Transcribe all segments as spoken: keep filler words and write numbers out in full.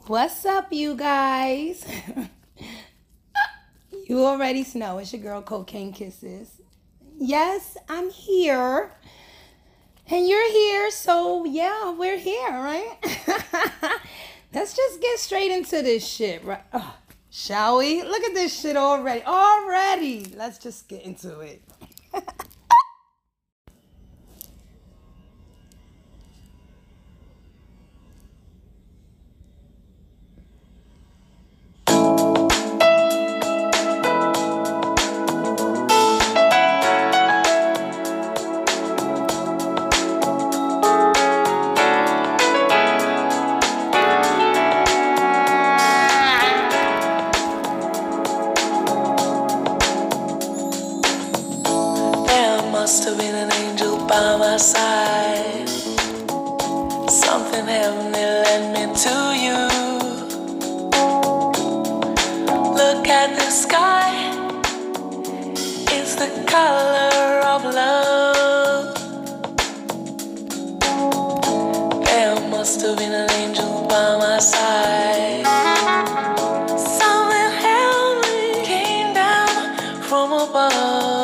What's up, you guys? You already know it's your girl Cocaine Kisses. Yes, I'm here. And you're here, so yeah, we're here, right? Let's just get straight into this shit, right? Oh, shall we? Look at this shit already. Already. Let's just get into it. Must have been an angel by my side. Something heavenly led me to you. Look at the sky, it's the color of love. There must have been an angel by my side. Something heavenly came down from above.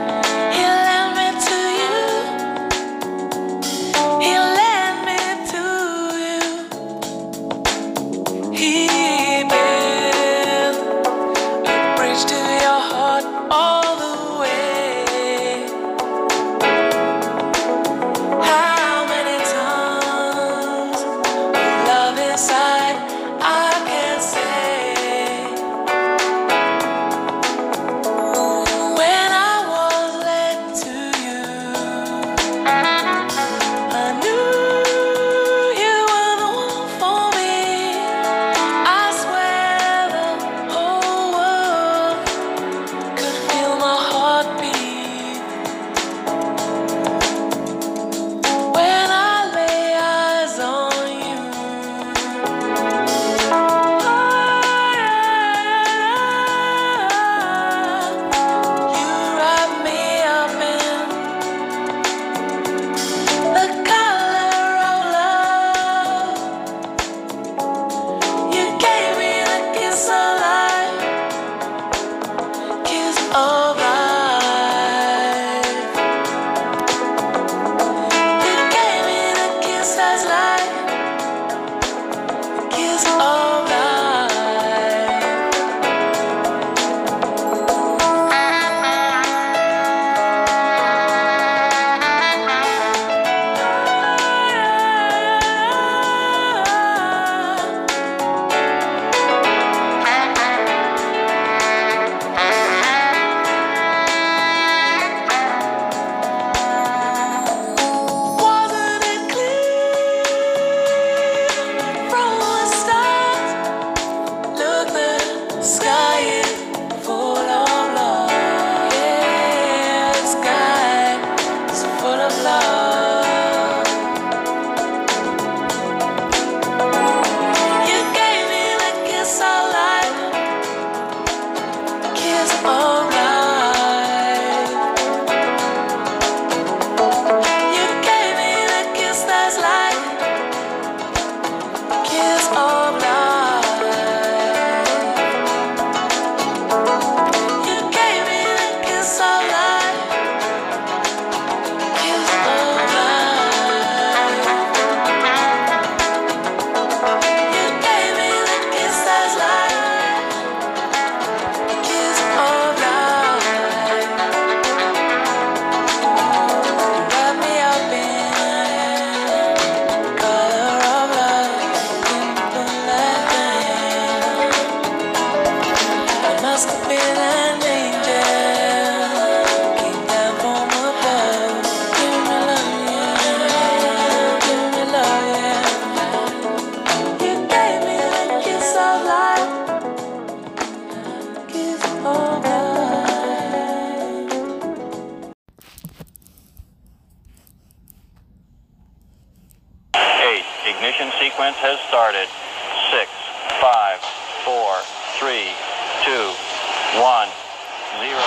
Ignition sequence has started. Six, five, four, three, two, one, zero.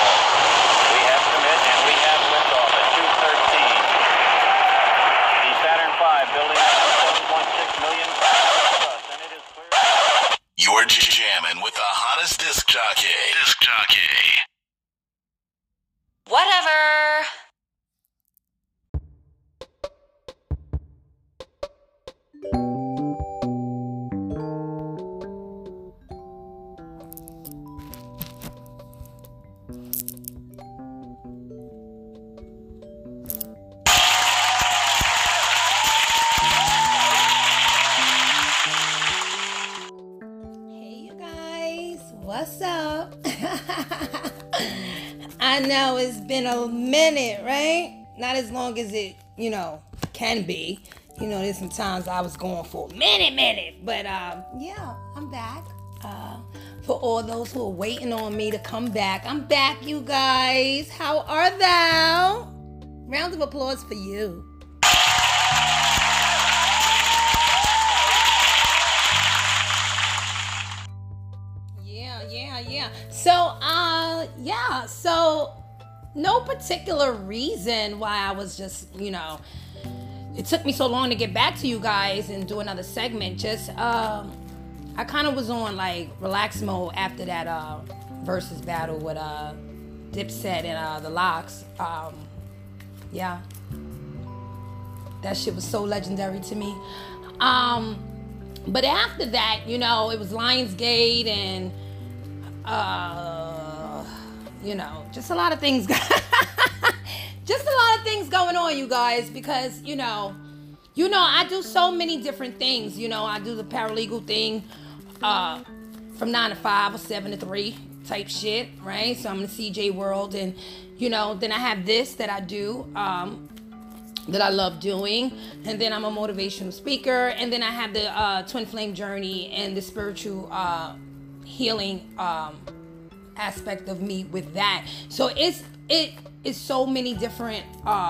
We have commit and we have liftoff at two thirteen. The Saturn five building at one point six million plus, and it is clear. Sake. Whatever. What's up? I know it's been a minute, right? Not as long as it, you know, can be. You know, there's some times I was going for a minute, minute. But, um, yeah, I'm back. Uh, for all those who are waiting on me to come back, I'm back, you guys. How are thou? Round of applause for you. Yeah, yeah. So, uh, yeah. So, no particular reason why I was just, you know, it took me so long to get back to you guys and do another segment. Just, um, I kind of was on like relax mode after that uh versus battle with uh Dipset and uh the Lox. Um, yeah, that shit was so legendary to me. Um, but after that, you know, it was Lionsgate and. Uh, you know, just a lot of things. Just a lot of things going on, you guys, because, you know, you know, I do so many different things. You know, I do the paralegal thing, uh, from nine to five or seven to three type shit, right? So I'm in the C J world, and, you know, then I have this that I do, um, that I love doing, and then I'm a motivational speaker, and then I have the uh, Twin Flame Journey and the spiritual, uh, healing um aspect of me with that. So it's it is so many different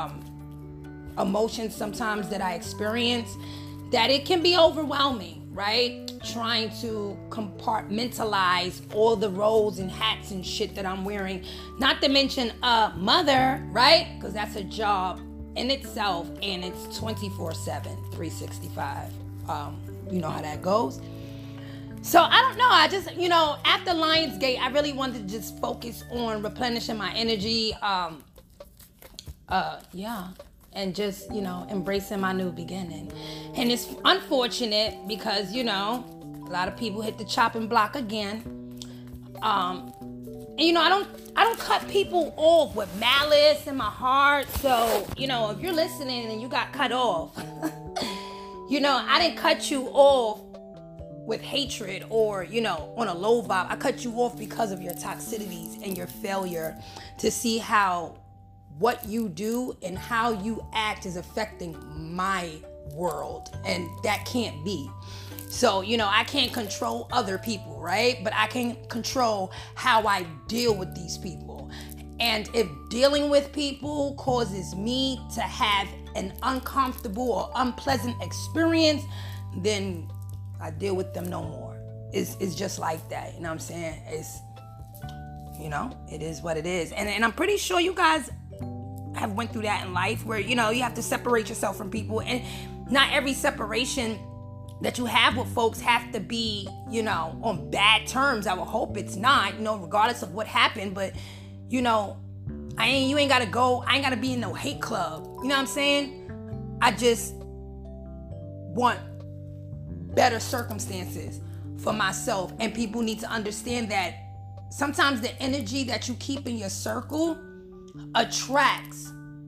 um emotions sometimes that I experience that it can be overwhelming, right? Trying to compartmentalize all the roles and hats and shit that I'm wearing, not to mention a mother, right? Because that's a job in itself, and it's twenty-four seven, three sixty-five. Um you know how that goes. So I don't know. I just, you know, after Lionsgate, I really wanted to just focus on replenishing my energy. Um, uh, yeah. And just, you know, embracing my new beginning. And it's unfortunate because, you know, a lot of people hit the chopping block again. Um, and, you know, I don't, I don't cut people off with malice in my heart. So, you know, if you're listening and you got cut off, you know, I didn't cut you off with hatred or, you know, on a low vibe. I cut you off because of your toxicities and your failure to see how what you do and how you act is affecting my world. And that can't be. So, you know, I can't control other people, right? But I can control how I deal with these people. And if dealing with people causes me to have an uncomfortable or unpleasant experience, then I deal with them no more. It's, it's just like that. You know what I'm saying? It's, you know, it is what it is. And, and I'm pretty sure you guys have went through that in life where, you know, you have to separate yourself from people. And not every separation that you have with folks have to be, you know, on bad terms. I would hope it's not, you know, regardless of what happened. But, you know, I ain't, you ain't got to go. I ain't got to be in no hate club. You know what I'm saying? I just want better circumstances for myself, and people need to understand that sometimes the energy that you keep in your circle attracts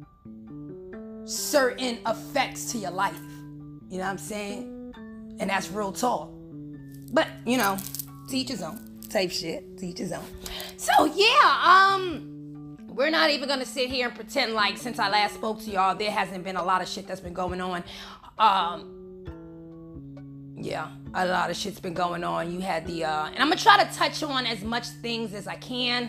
certain effects to your life. You know what I'm saying? And that's real talk. But, you know, to each his own type shit. To each his own. So yeah, um, we're not even gonna sit here and pretend like since I last spoke to y'all, there hasn't been a lot of shit that's been going on. Um, Yeah, a lot of shit's been going on. You had the, uh, and I'm going to try to touch on as much things as I can.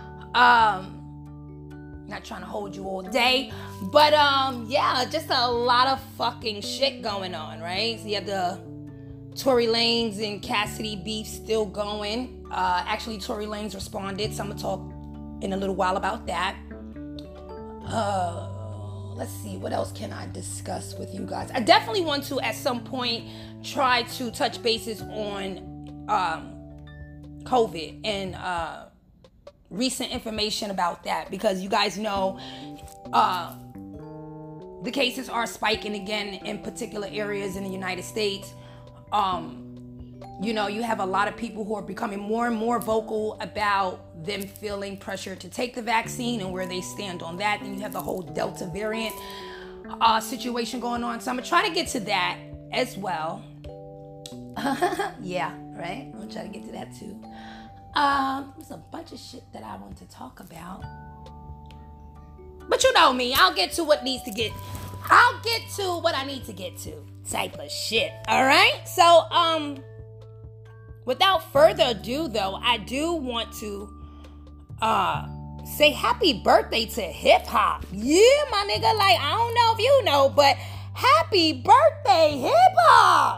Um, not trying to hold you all day. But, um, yeah, just a lot of fucking shit going on, right? So you have the Tory Lanez and Cassidy beef still going. Uh, actually, Tory Lanez responded, so I'm going to talk in a little while about that. Uh... Let's see, what else can I discuss with you guys? I definitely want to, at some point, try to touch bases on um, COVID and uh, recent information about that, because you guys know uh, the cases are spiking again in particular areas in the United States. Um, you know, you have a lot of people who are becoming more and more vocal about them feeling pressure to take the vaccine and where they stand on that. And you have the whole Delta variant uh, situation going on. So I'm going to try to get to that as well. Yeah, right? I'm going to try to get to that too. Um, there's a bunch of shit that I want to talk about. But you know me, I'll get to what needs to get, I'll get to what I need to get to type of shit. All right? So, um, without further ado though, I do want to, uh, say happy birthday to hip hop. Yeah, my nigga, like, I don't know if you know, but happy birthday, hip hop.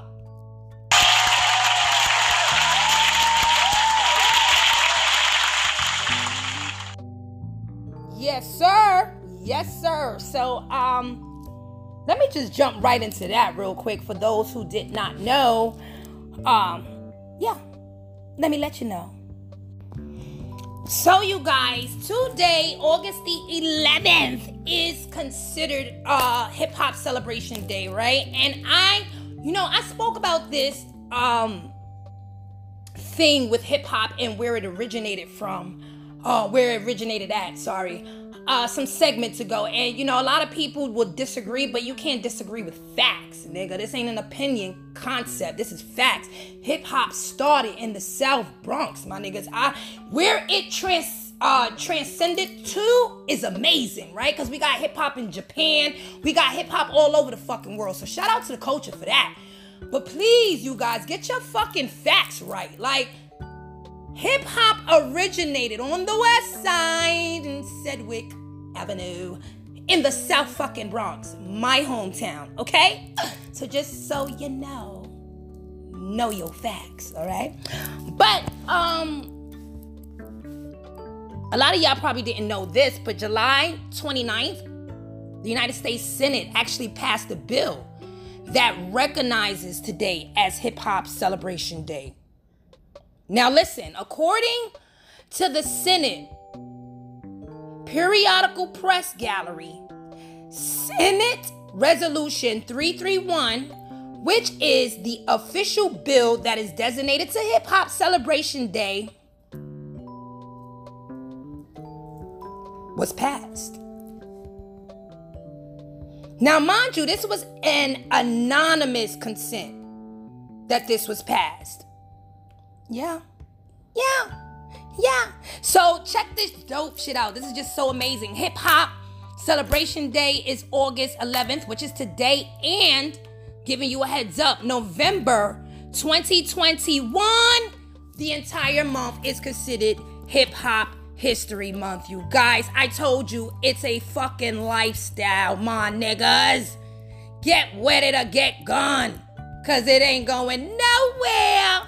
Yes, sir. Yes, sir. So, um, let me just jump right into that real quick for those who did not know. Um, yeah, let me let you know. So, you guys, today, August the eleventh, is considered uh Hip Hop Celebration Day, right? And I, you know, I spoke about this um thing with hip hop and where it originated from. Uh, where it originated at, sorry, uh, some segments ago. And, you know, a lot of people will disagree, but you can't disagree with facts, nigga. This ain't an opinion concept. This is facts. Hip-hop started in the South Bronx, my niggas. I, where it trans, uh, transcended to is amazing, right? Because we got hip-hop in Japan. We got hip-hop all over the fucking world. So shout out to the culture for that. But please, you guys, get your fucking facts right. Like, hip-hop originated on the west side in Sedgwick Avenue in the South fucking Bronx, my hometown, okay? So just so you know, know your facts, all right? But, um, a lot of y'all probably didn't know this, but July twenty-ninth, the United States Senate actually passed a bill that recognizes today as Hip-Hop Celebration Day. Now listen, according to the Senate Periodical Press Gallery, Senate Resolution three thirty-one, which is the official bill that is designated to Hip Hop Celebration Day, was passed. Now, mind you, this was an anonymous consent that this was passed. Yeah, yeah, yeah. So check this dope shit out. This is just so amazing. Hip Hop Celebration Day is August eleventh, which is today, and giving you a heads up, November twenty twenty-one, the entire month is considered Hip Hop History Month, you guys. I told you, it's a fucking lifestyle, my niggas. Get with it or get gone, cause it ain't going nowhere.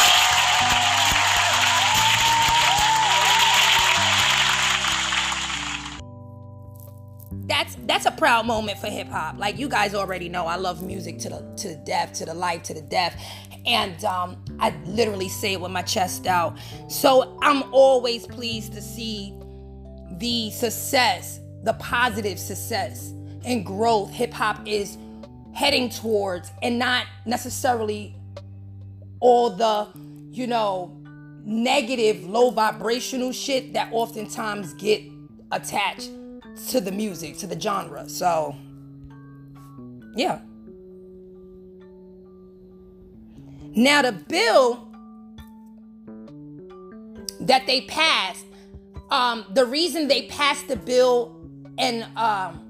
That's that's a proud moment for hip hop. Like, you guys already know, I love music to the to the death, to the life, to the death, and um, I literally say it with my chest out. So I'm always pleased to see the success, the positive success and growth hip hop is heading towards, and not necessarily all the, you know, negative, low vibrational shit that oftentimes get attached to the music, to the genre. So, yeah. Now, the bill that they passed, um, the reason they passed the bill and um,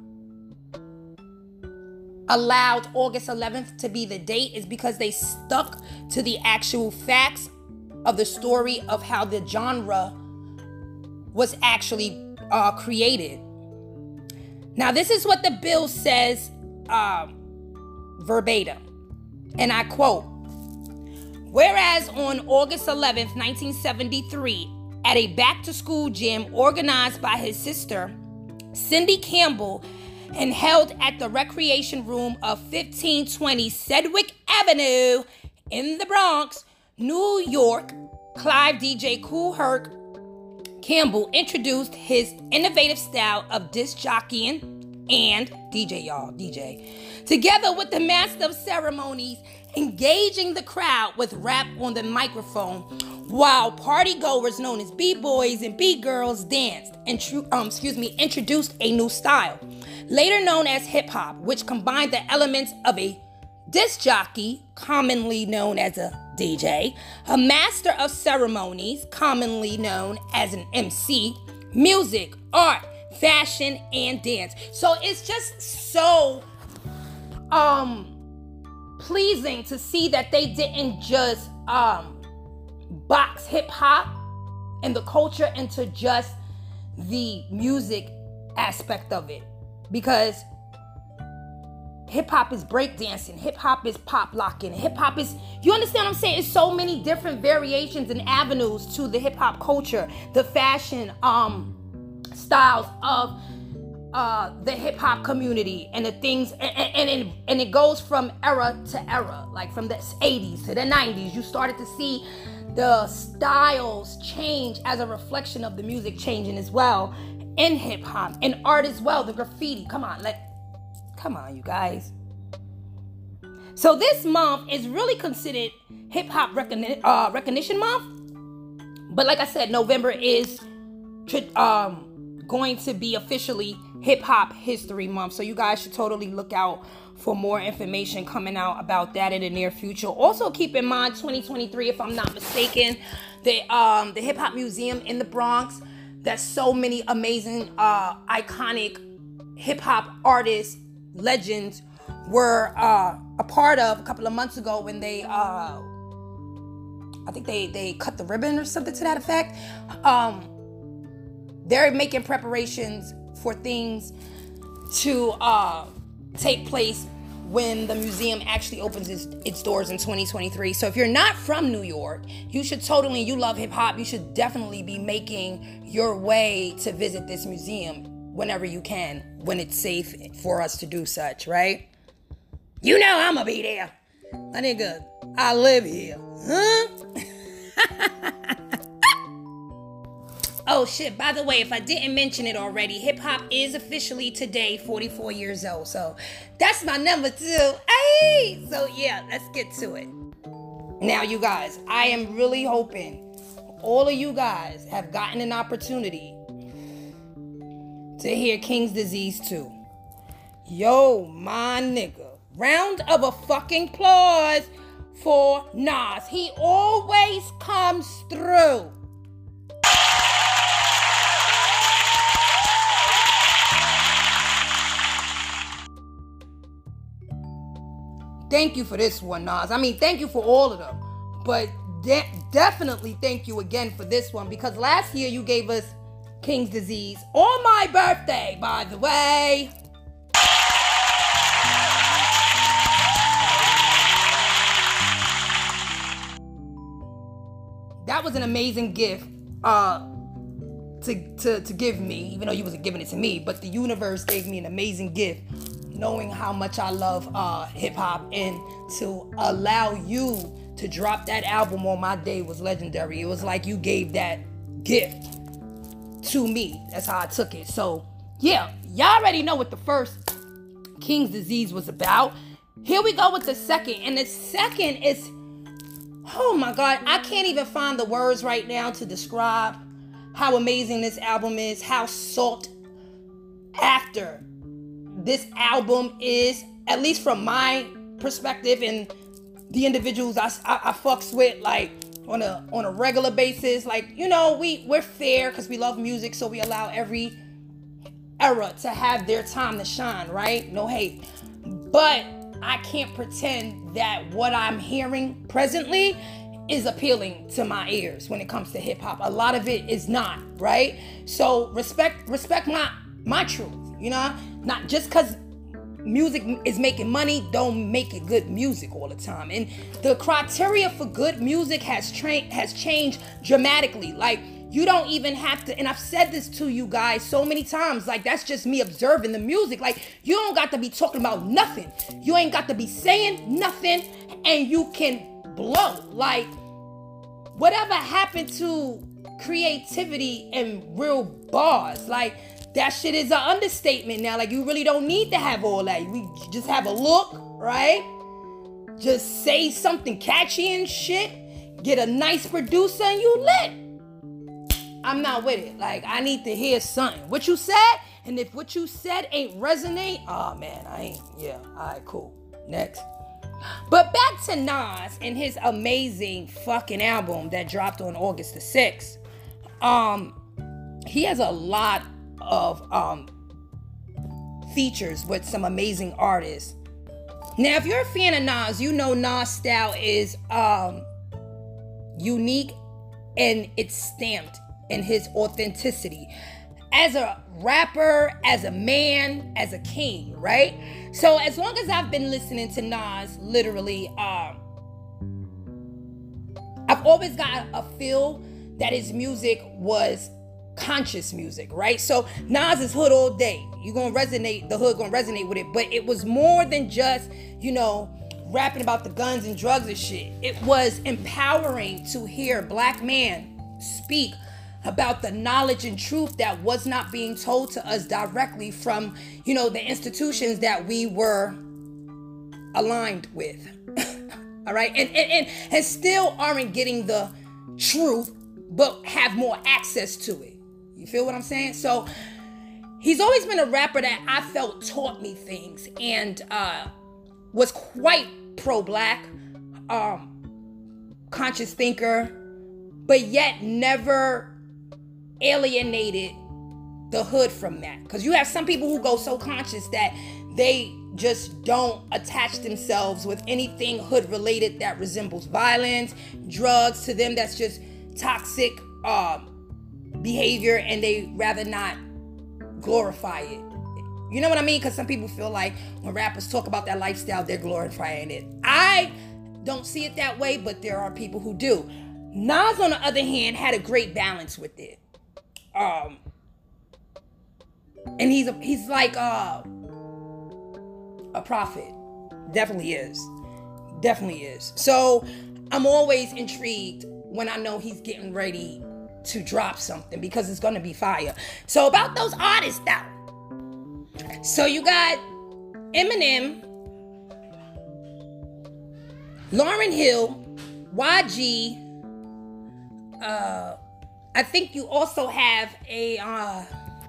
allowed August eleventh to be the date is because they stuck to the actual facts of the story of how the genre was actually uh, created. Now, this is what the bill says um, verbatim, and I quote, "Whereas on August eleventh, nineteen seventy-three, at a back-to-school gym organized by his sister, Cindy Campbell, and held at the recreation room of fifteen twenty Sedgwick Avenue in the Bronx, New York, Clive D J Kool Herc Campbell introduced his innovative style of disc jockeying and D J, y'all, D J, together with the master of ceremonies, engaging the crowd with rap on the microphone, while partygoers known as B-boys and B-girls danced and um, excuse me, introduced a new style, later known as hip-hop, which combined the elements of a disc jockey, commonly known as a D J, a master of ceremonies, commonly known as an M C, music, art, fashion, and dance. So it's just so um pleasing to see that they didn't just um box hip-hop and the culture into just the music aspect of it, because hip-hop is breakdancing, hip-hop is pop locking, hip-hop is, you understand what I'm saying? It's so many different variations and avenues to the hip-hop culture, the fashion um styles of uh the hip-hop community, and the things, and, and, and, and it goes from era to era, like from the eighties to the nineties. You started to see the styles change as a reflection of the music changing as well in hip-hop, and art as well, the graffiti. Come on, let Come on, you guys. So this month is really considered hip-hop recogni- uh, recognition month. But like I said, November is um, going to be officially hip-hop history month. So you guys should totally look out for more information coming out about that in the near future. Also keep in mind, twenty twenty-three, if I'm not mistaken, the, um, the Hip-Hop Museum in the Bronx, that so many amazing, uh, iconic hip-hop artists, legends were uh, a part of a couple of months ago when they, uh, I think they, they cut the ribbon or something to that effect. Um, they're making preparations for things to uh, take place when the museum actually opens its, its doors in twenty twenty-three. So if you're not from New York, you should totally, you love hip hop, you should definitely be making your way to visit this museum whenever you can, when it's safe for us to do such, right? You know I'ma be there. My nigga, I live here. Huh? Oh shit, by the way, if I didn't mention it already, hip-hop is officially today forty-four years old. So that's my number two. Hey! So yeah, let's get to it. Now you guys, I am really hoping all of you guys have gotten an opportunity to hear King's Disease two. Yo, my nigga. Round of a fucking applause for Nas. He always comes through. Thank you for this one, Nas. I mean, thank you for all of them. But de- definitely thank you again for this one, because last year you gave us King's Disease on my birthday, by the way. That was an amazing gift uh, to, to, to give me, even though you wasn't giving it to me, but the universe gave me an amazing gift, knowing how much I love uh, hip-hop, and to allow you to drop that album on my day was legendary. It was like you gave that gift to me. That's how I took it. So, yeah, y'all already know what the first King's Disease was about. Here we go with the second. And the second is, oh my God, I can't even find the words right now to describe how amazing this album is, how sought after this album is, at least from my perspective and the individuals I, I, I fucks with, like, on a on a regular basis. Like, you know, we, we're fair because we love music, so we allow every era to have their time to shine, right? No hate. But I can't pretend that what I'm hearing presently is appealing to my ears when it comes to hip-hop. A lot of it is not, right? So respect respect my my truth, you know? Not just because music is making money, don't make it good music all the time. And the criteria for good music has tra- has changed dramatically. Like, you don't even have to, and I've said this to you guys so many times, like, that's just me observing the music. Like, you don't got to be talking about nothing. You ain't got to be saying nothing, and you can blow. Like, whatever happened to creativity and real bars. Like, that shit is an understatement now. Like, you really don't need to have all that. We just have a look, right? Just say something catchy and shit. Get a nice producer and you lit. I'm not with it. Like, I need to hear something. What you said, and if what you said ain't resonate, oh man, I ain't, yeah, all right, cool. Next. But back to Nas and his amazing fucking album that dropped on August the sixth. Um, he has a lot of um features with some amazing artists. Now, if you're a fan of Nas, you know Nas' style is um unique and it's stamped in his authenticity. As a rapper, as a man, as a king, right? So as long as I've been listening to Nas, literally, um, I've always got a feel that his music was conscious music, right? So Nas is hood all day. You're gonna resonate, the hood gonna resonate with it, but it was more than just, you know, rapping about the guns and drugs and shit. It was empowering to hear black men speak about the knowledge and truth that was not being told to us directly from, you know, the institutions that we were aligned with. All right. And, and, and, and still aren't getting the truth, but have more access to it. You feel what I'm saying? So he's always been a rapper that I felt taught me things and uh, was quite pro-black, um, conscious thinker, but yet never alienated the hood from that. Because you have some people who go so conscious that they just don't attach themselves with anything hood related that resembles violence, drugs. To them, that's just toxic uh, behavior, and they rather not glorify it. You know what I mean? Because some people feel like when rappers talk about that lifestyle, they're glorifying it. I don't see it that way, but there are people who do. Nas, on the other hand, had a great balance with it. Um, and he's a, he's like a, a prophet. Definitely is. Definitely is. So I'm always intrigued when I know he's getting ready to drop something, because it's going to be fire. So about those artists now. So you got Eminem, Lauryn Hill, Y G, uh, I think you also have a uh,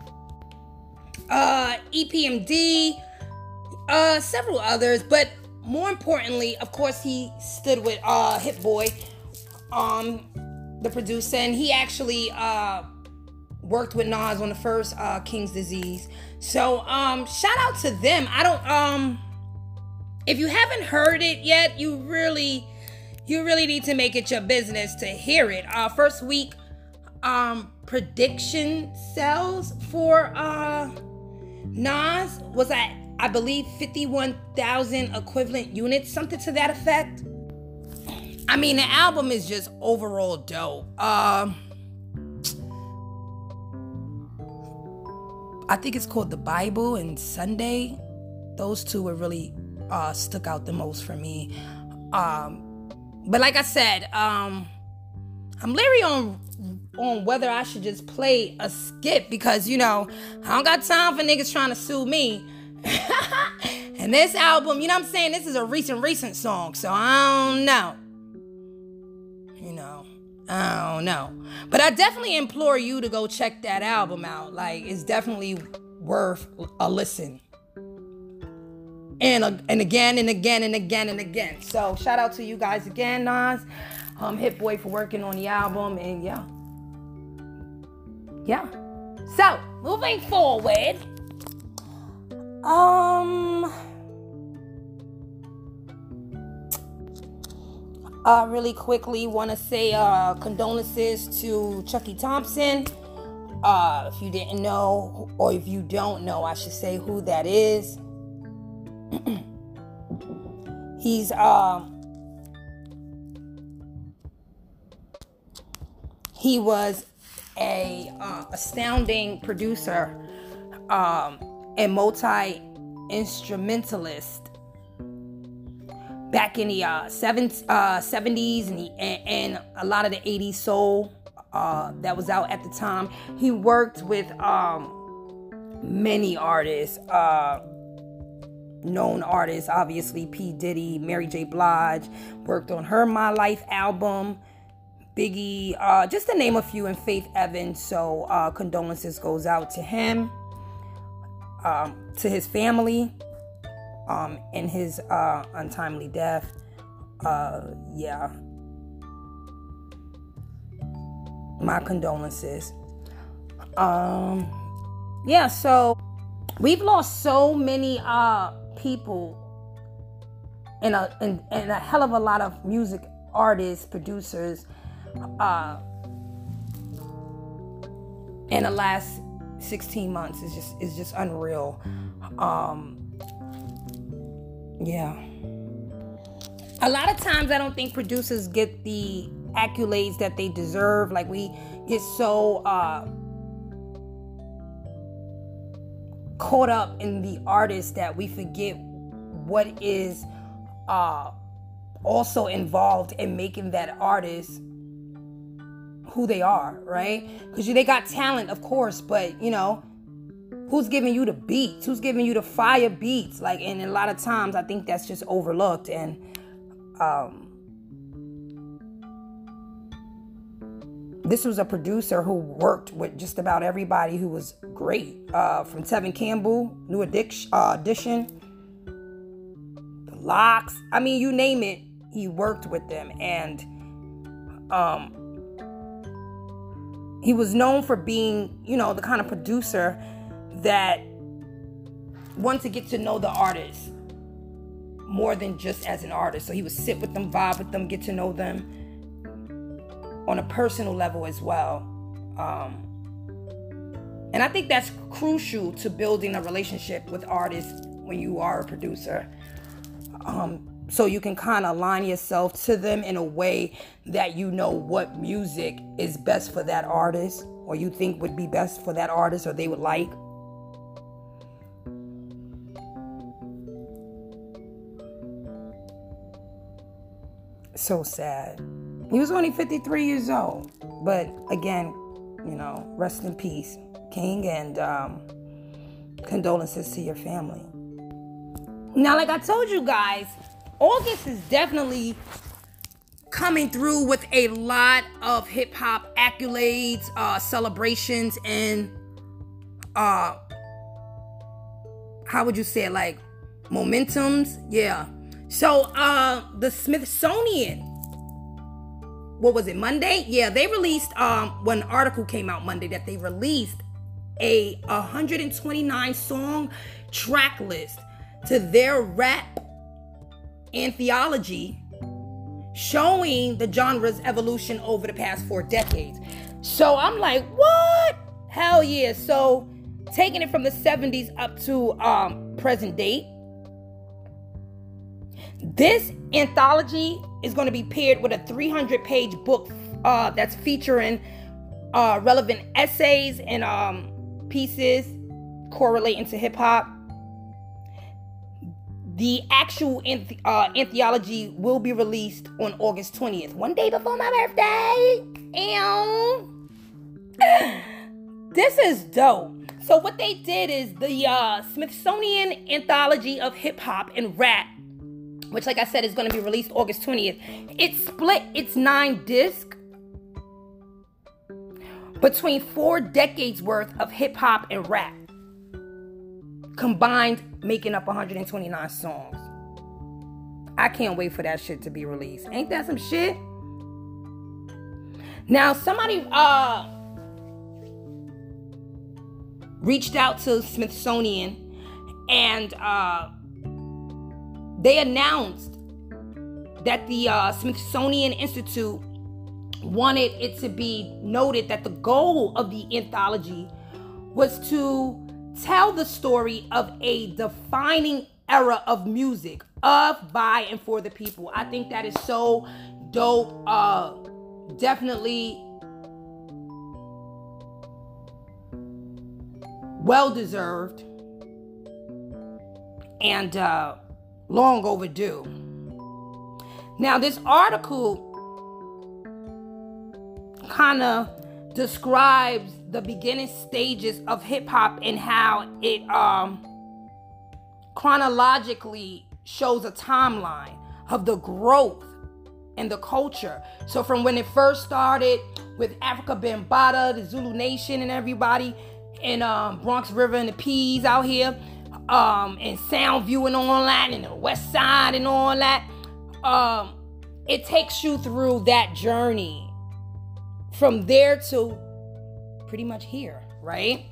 uh, E P M D, uh, several others, but more importantly, of course, he stood with uh, Hit Boy, um, the producer, and he actually uh, worked with Nas on the first uh, King's Disease. So um, shout out to them. I don't. Um, if you haven't heard it yet, you really, you really need to make it your business to hear it. Uh, first week. Um, prediction sales for uh, Nas was at, I believe, fifty-one thousand equivalent units, something to that effect. I mean, the album is just overall dope. Um, I think it's called The Bible and Sunday. Those two were really uh, stuck out the most for me. Um, but like I said, um, I'm leery on on whether I should just play a skip, because, you know, I don't got time for niggas trying to sue me. And this album, you know what I'm saying? This is a recent, recent song, so I don't know. You know, I don't know. But I definitely implore you to go check that album out. Like, it's definitely worth a listen. And, uh, and again and again and again and again. So shout out to you guys again, Nas. Um, Hit Boy for working on the album, and yeah. Yeah. So, moving forward. Um... Uh, really quickly, want to say uh, condolences to Chucky Thompson. Uh, if you didn't know, or if you don't know, I should say who that is. He's um, he was a uh, astounding producer um, and multi-instrumentalist back in the uh, seven, uh, seventies and, the, and, and a lot of the eighties soul uh, that was out at the time. He worked with um, many artists, uh, known artists, obviously P. Diddy, Mary J. Blige, worked on her My Life album, Biggie, uh, just to name a few, and Faith Evans. So uh, condolences goes out to him, um, to his family, um, in his uh, untimely death. Uh, yeah. My condolences. Um, yeah, so we've lost so many uh, people and a, and, and a hell of a lot of music artists, producers, uh, in the last sixteen months. It's just, it's just unreal. Um, yeah. A lot of times I don't think producers get the accolades that they deserve. Like, we get so uh, caught up in the artist that we forget what is uh, also involved in making that artist who they are, right? Because they got talent, of course, but, you know, who's giving you the beats? Who's giving you the fire beats? Like, and a lot of times I think that's just overlooked. And um, this was a producer who worked with just about everybody who was great. Uh, from Tevin Campbell, New Addiction, uh, Edition, The Lox. I mean, you name it, he worked with them. And um, he was known for being, you know, the kind of producer that wanted to get to know the artist more than just as an artist. So he would sit with them, vibe with them, get to know them on a personal level as well. Um, and I think that's crucial to building a relationship with artists when you are a producer. Um, so you can kind of align yourself to them in a way that you know what music is best for that artist, or you think would be best for that artist, or they would like. So sad. He was only fifty-three years old. But again, you know, rest in peace, King, and um, condolences to your family. Now, like I told you guys, August is definitely coming through with a lot of hip-hop accolades, uh, celebrations, and uh, how would you say it, like momentums? Yeah. So uh, the Smithsonian, what was it, Monday? Yeah, they released, um, when an article came out Monday, that they released a one hundred twenty-nine song track list to their rap anthology, showing the genre's evolution over the past four decades. So I'm like, what? Hell yeah. So taking it from the seventies up to um, present date. This anthology is going to be paired with a three hundred page book uh, that's featuring uh, relevant essays and um, pieces correlating to hip hop. The actual anth- uh, anthology will be released on August twentieth, one day before my birthday. And this is dope. So what they did is the uh, Smithsonian Anthology of Hip Hop and Rap, which, like I said, is going to be released August twentieth. It split its nine disc between four decades worth of hip hop and rap, combined, making up one hundred twenty-nine songs. I can't wait for that shit to be released. Ain't that some shit? Now, somebody uh, reached out to Smithsonian, and uh, they announced that the uh, Smithsonian Institute wanted it to be noted that the goal of the anthology was to tell the story of a defining era of music, of, by, and for the people. I think that is so dope. Uh, definitely well-deserved and uh, long overdue. Now, this article kind of describes the beginning stages of hip hop and how it um, chronologically shows a timeline of the growth and the culture. So from when it first started with Africa Bambaataa, the Zulu Nation and everybody, and um, Bronx River and the P's out here, um, and Soundview and all that, and the West Side and all that. Um, it takes you through that journey from there to pretty much here, right?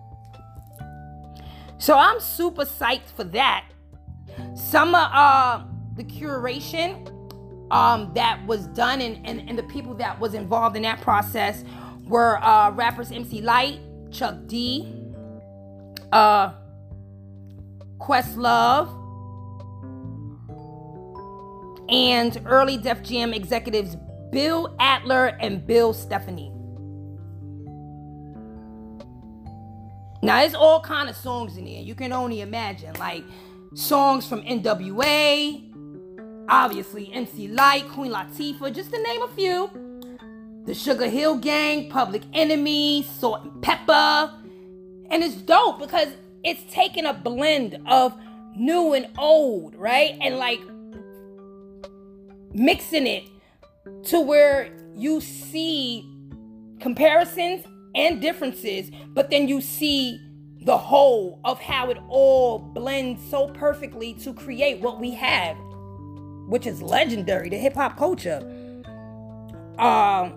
So I'm super psyched for that. Some of uh, the curation um, that was done and, and, and the people that was involved in that process were uh, rappers M C Lyte, Chuck D, uh, Questlove, and early Def Jam executives Bill Adler and Bill Stephanie. Now, there's all kind of songs in there. You can only imagine, like songs from N W A, obviously M C Lyte, Queen Latifah, just to name a few. The Sugar Hill Gang, Public Enemy, Salt and Pepper. And it's dope because it's taking a blend of new and old, right? And like mixing it to where you see comparisons and differences, but then you see the whole of how it all blends so perfectly to create what we have, which is legendary, the hip-hop culture. Um,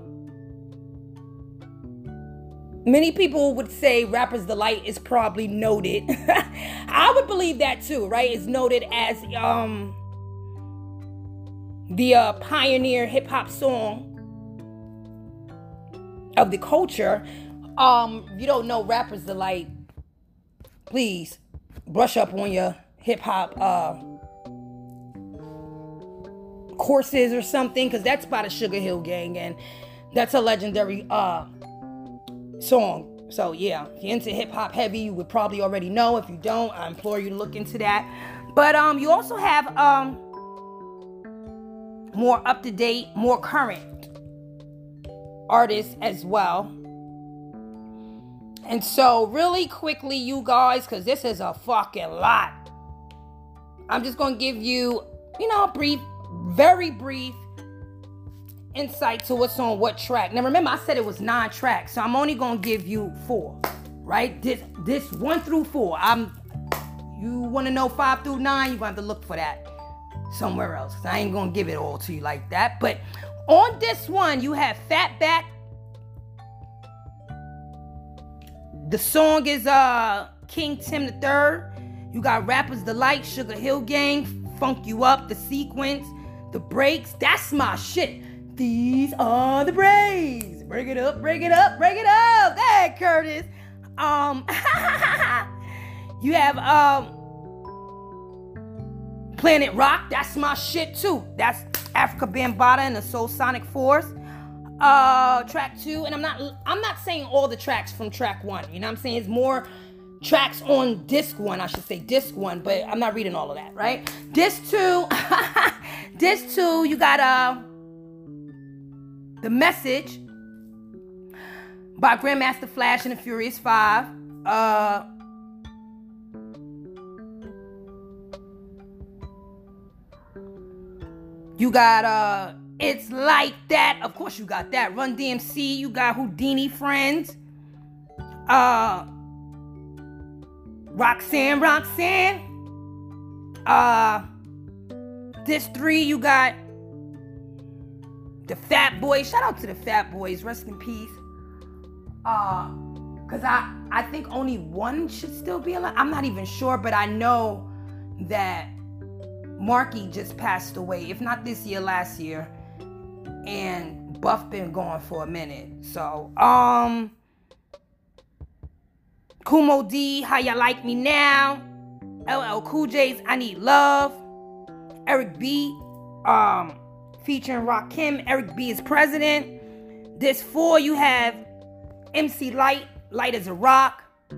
many people would say Rapper's Delight is probably noted. I would believe that too, right? It's noted as um, the uh, pioneer hip-hop song of the culture. Um, if you don't know Rapper's Delight, please brush up on your hip-hop uh, courses or something, because that's by the Sugar Hill Gang, and that's a legendary uh, song. So yeah, if you're into hip-hop heavy, you would probably already know. If you don't, I implore you to look into that. But um, you also have um, more up-to-date, more current artists as well. And so really quickly, you guys, because this is a fucking lot, I'm just going to give you, you know, a brief, very brief insight to what's on what track. Now remember, I said it was nine tracks, so I'm only going to give you four, right? This, this one through four. I'm, you want to know five through nine, you're going to have to look for that somewhere else. I ain't going to give it all to you like that. But on this one, you have Fatback. The song is uh King Tim the Third. You got Rapper's Delight, Sugar Hill Gang, Funk You Up, The Sequence, The Breaks. That's my shit. These are the breaks. Break it up, break it up, break it up. Hey, Curtis. Um, you have um Planet Rock. That's my shit too. That's Africa Bambaataa and the Soul Sonic Force. Uh, track two, and I'm not I'm not saying all the tracks from track one, you know what I'm saying? It's more tracks on disc one, I should say disc one, but I'm not reading all of that, right? Disc two, disc two, you got uh The Message by Grandmaster Flash and the Furious Five. Uh you got uh It's Like That. Of course you got that. Run D M C. You got Houdini Friends. Uh, Roxanne, Roxanne. Uh, this three, you got the Fat Boys. Shout out to the Fat Boys. Rest in peace. Uh, cause I, I think only one should still be alive. I'm not even sure, but I know that Marky just passed away. If not this year, last year. And Buff been gone for a minute. So, um, Kumo D, How Ya Like Me Now. L L Cool J's I Need Love. Eric B, um, featuring Rakim. Eric B is president. This four, you have M C Lyte, Light as a Rock.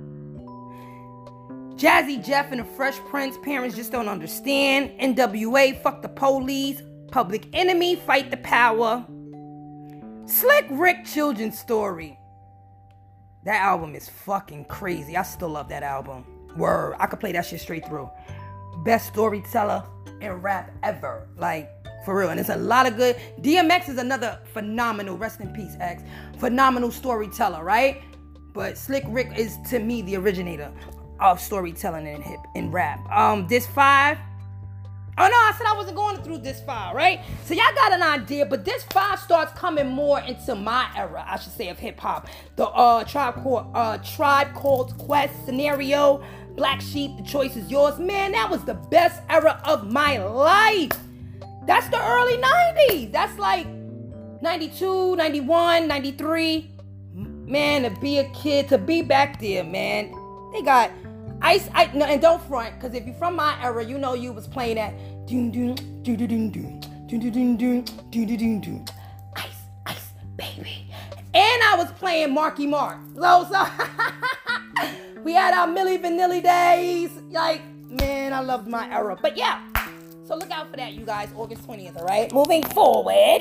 Jazzy Jeff and the Fresh Prince, Parents Just Don't Understand. N W A, Fuck the Police. Public Enemy, Fight the Power. Slick Rick Children's Story. That album is fucking crazy. I still love that album. Word. I could play that shit straight through. Best storyteller in rap ever. Like, for real. And it's a lot of good. D M X is another phenomenal, rest in peace, X, phenomenal storyteller, right? But Slick Rick is, to me, the originator of storytelling in hip in rap. Um, this five. Oh no, I said I wasn't going through this five, right? So y'all got an idea, but this five starts coming more into my era, I should say, of hip hop. The uh Tribe Called uh Tribe Called Quest scenario, Black Sheep, The Choice Is Yours. Man, that was the best era of my life. That's the early nineties. That's like ninety-two, ninety-one, ninety-three. Man, to be a kid, to be back there, man. They got Ice, I, no, and don't front, because if you're from my era, you know you was playing that doon doon doon doon doon doon doon doon doon doon doon Ice, Ice, baby. And I was playing Marky Mark. So, so we had our Milli Vanilli days. Like, man, I loved my era. But yeah, so look out for that, you guys, August twentieth, all right? Moving forward.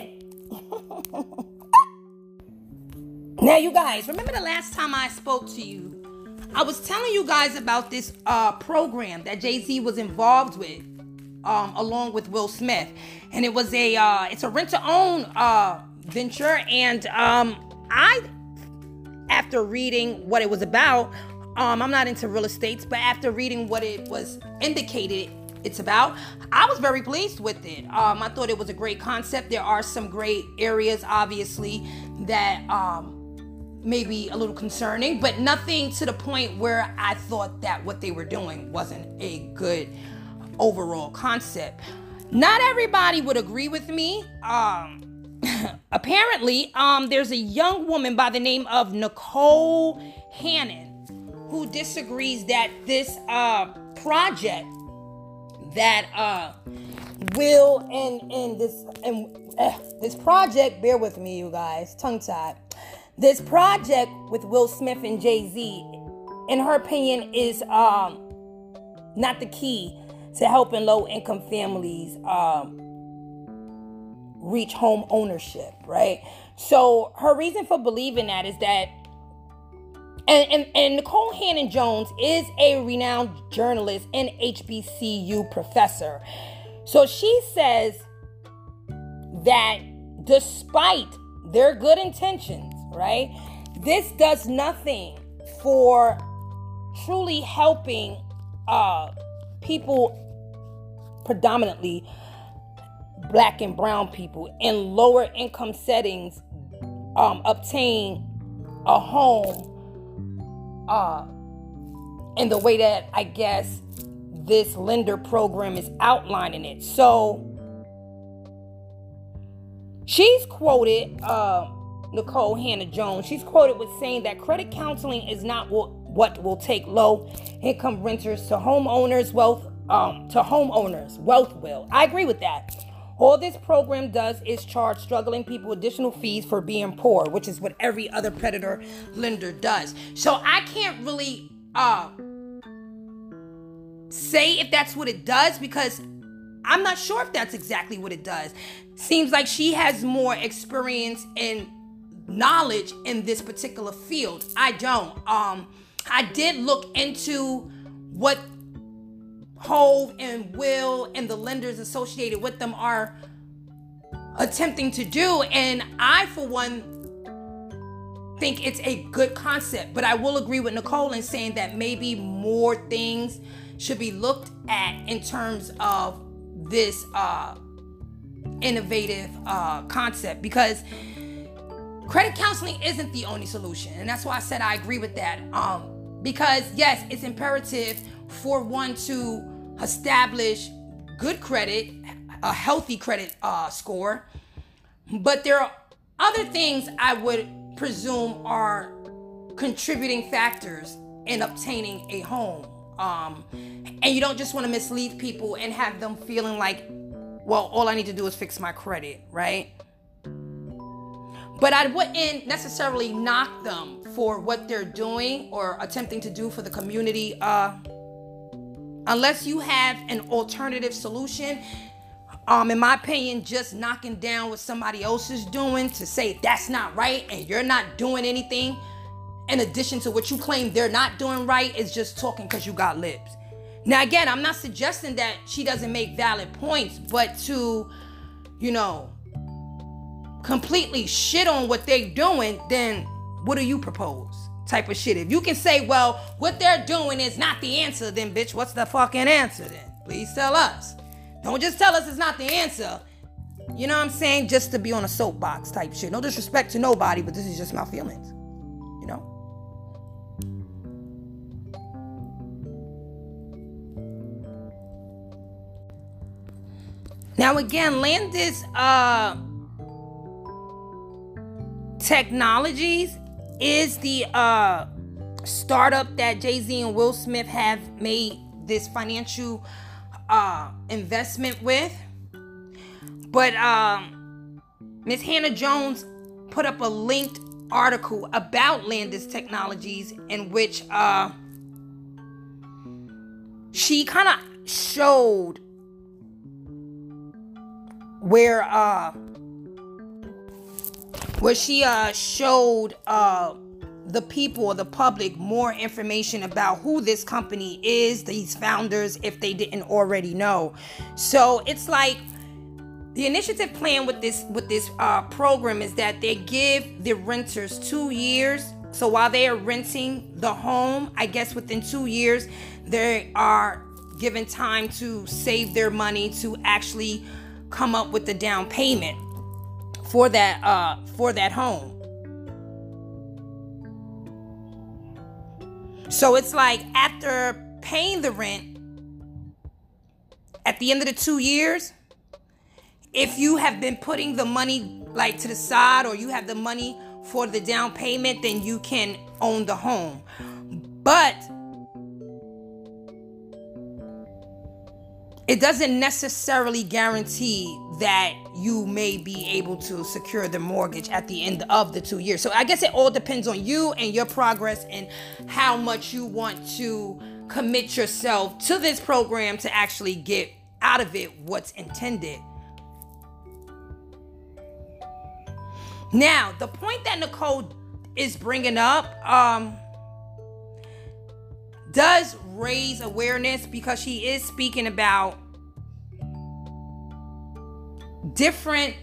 Now, you guys, remember the last time I spoke to you? I was telling you guys about this uh, program that Jay-Z was involved with, um, along with Will Smith, and it was a uh, it's a rent-to-own uh, venture. And um, I, after reading what it was about, um, I'm not into real estate, but after reading what it was indicated it's about, I was very pleased with it. Um, I thought it was a great concept. There are some great areas, obviously, that um, maybe a little concerning, but nothing to the point where I thought that what they were doing wasn't a good overall concept. Not everybody would agree with me. Um, apparently, um, there's a young woman by the name of Nicole Hannon who disagrees that this uh, project that uh, Will and and this and uh, this project, bear with me, you guys, tongue-tied. This project with Will Smith and Jay-Z, in her opinion, is um, not the key to helping low-income families um, reach home ownership, right? So her reason for believing that is that, and, and, and Nicole Hannon Jones is a renowned journalist and H B C U professor. So she says that despite their good intentions, right, this does nothing for truly helping uh, people, predominantly black and brown people in lower income settings, um, obtain a home uh, in the way that I guess this lender program is outlining it. So she's quoted, uh, Nicole Hannon Jones, she's quoted with saying that credit counseling is not what will take low income renters to homeowners wealth um, to homeowners wealth will. I agree with that. All this program does is charge struggling people additional fees for being poor, which is what every other predator lender does. So I can't really uh, say if that's what it does, because I'm not sure if that's exactly what it does. Seems like she has more experience and knowledge in this particular field. I don't. Um, I did look into what Hove and Will and the lenders associated with them are attempting to do, and I, for one, think it's a good concept. But I will agree with Nicole in saying that maybe more things should be looked at in terms of this uh, innovative uh, concept, because credit counseling isn't the only solution. And that's why I said I agree with that. Um, because yes, it's imperative for one to establish good credit, a healthy credit uh, score. But there are other things I would presume are contributing factors in obtaining a home. Um, and you don't just want to mislead people and have them feeling like, well, all I need to do is fix my credit, right? But I wouldn't necessarily knock them for what they're doing or attempting to do for the community. Uh, unless you have an alternative solution, um, in my opinion, just knocking down what somebody else is doing to say that's not right and you're not doing anything in addition to what you claim they're not doing right is just talking because you got lips. Now, again, I'm not suggesting that she doesn't make valid points, but to, you know, completely shit on what they're doing, then what do you propose? Type of shit. If you can say, well, what they're doing is not the answer, then bitch, what's the fucking answer then? Please tell us. Don't just tell us it's not the answer. You know what I'm saying? Just to be on a soapbox type shit. No disrespect to nobody, but this is just my feelings. You know? Now again, Landis uh, Technologies is the uh, startup that Jay-Z and Will Smith have made this financial uh, investment with. But um, Miss Hannah Jones put up a linked article about Landis Technologies in which uh, she kind of showed where uh where she uh showed uh the people or the public more information about who this company is, these founders, if they didn't already know. So it's like the initiative plan with this with this uh program is that they give the renters two years. So while they are renting the home, I guess within two years they are given time to save their money to actually come up with the down payment for that uh for that home. So it's like after paying the rent at the end of the two years, if you have been putting the money like to the side or you have the money for the down payment, then you can own the home. But it doesn't necessarily guarantee that you may be able to secure the mortgage at the end of the two years. So I guess it all depends on you and your progress and how much you want to commit yourself to this program to actually get out of it what's intended. Now, the point that Nicole is bringing up um, does raise awareness because she is speaking about different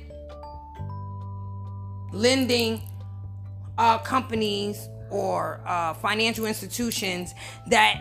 lending uh, companies or uh, financial institutions that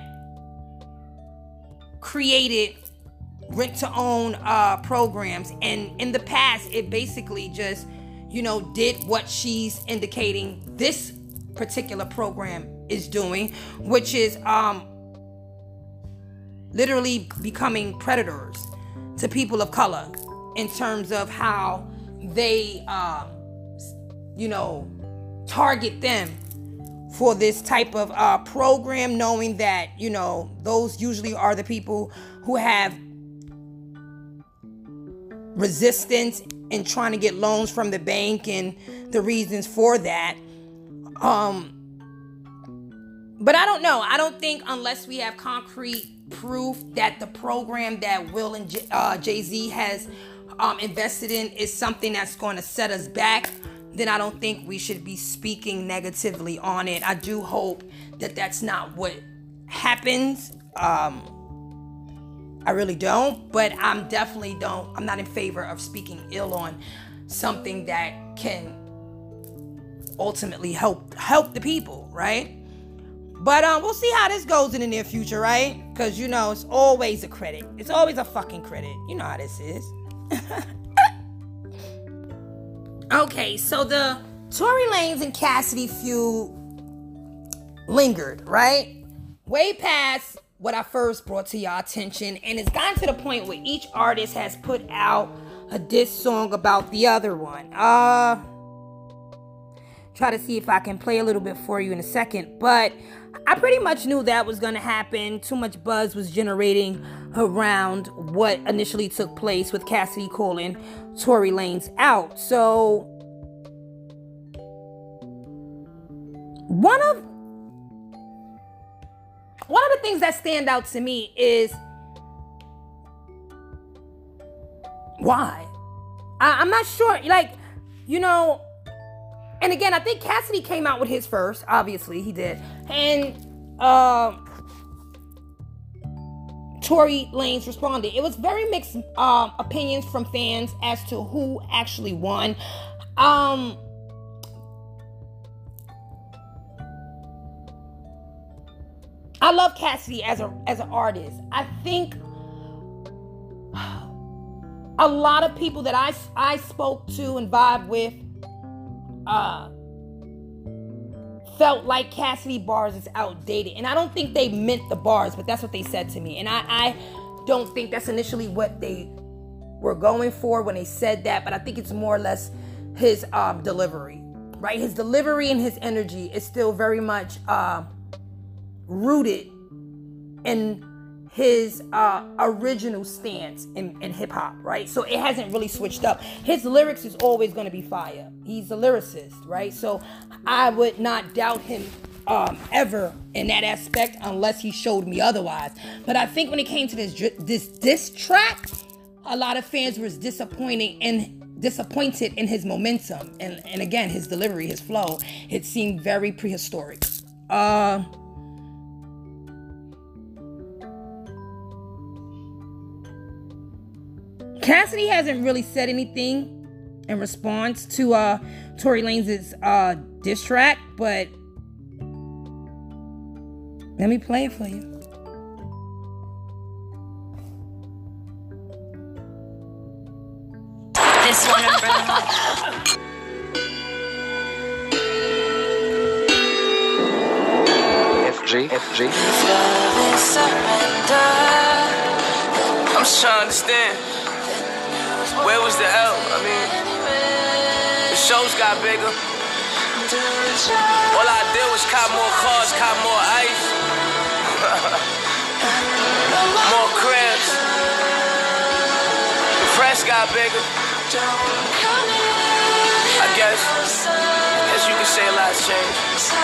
created rent-to-own uh, programs. And in the past, it basically just, you know, did what she's indicating this particular program is doing, which is um, literally becoming predators to people of color in terms of how they, uh, you know, target them for this type of uh, program, knowing that, you know, those usually are the people who have resistance in trying to get loans from the bank and the reasons for that. Um, but I don't know. I don't think unless we have concrete proof that the program that Will and J- uh, Jay-Z has um, invested in is something that's going to set us back, then I don't think we should be speaking negatively on it. I do hope that that's not what happens. Um, I really don't, but I'm definitely don't, I'm not in favor of speaking ill on something that can ultimately help, help the people, right? But um, we'll see how this goes in the near future, right? Because, you know, it's always a credit. It's always a fucking credit. You know how this is. Okay, so the Tory Lanez and Cassidy feud lingered, right? Way past what I first brought to y'all attention, and it's gotten to the point where each artist has put out a diss song about the other one. Uh, try to see if I can play a little bit for you in a second, but I pretty much knew that was going to happen. Too much buzz was generating around what initially took place with Cassidy calling Tory Lanez out. So one of One of the things that stand out to me is Why? I, I'm not sure. Like, you know, and again, I think Cassidy came out with his first. Obviously, he did. And uh, Tory Lanez responded. It was very mixed um, opinions from fans as to who actually won. Um, I love Cassidy as a as an artist. I think a lot of people that I, I spoke to and vibed with uh, felt like Cassidy bars is outdated. And I don't think they meant the bars, but that's what they said to me. And I, I don't think that's initially what they were going for when they said that, but I think it's more or less his um, delivery, right? His delivery and his energy is still very much uh, rooted in his uh, original stance in, in hip-hop, right? So it hasn't really switched up. His lyrics is always going to be fire. He's a lyricist, right? So I would not doubt him um, ever in that aspect unless he showed me otherwise. But I think when it came to this this diss track, a lot of fans were disappointed in disappointed in his momentum and and again his delivery, his flow. It seemed very prehistoric. Uh. Cassidy hasn't really said anything in response to uh, Tory Lanez's uh, diss track, but let me play it for you. This one, umbrella. F G, F G. I'm just trying to understand. Where was the L? I mean, the shows got bigger. All I did was cop more cars, cop more ice. More cribs. The press got bigger. I guess, I guess you could say a lot's changed.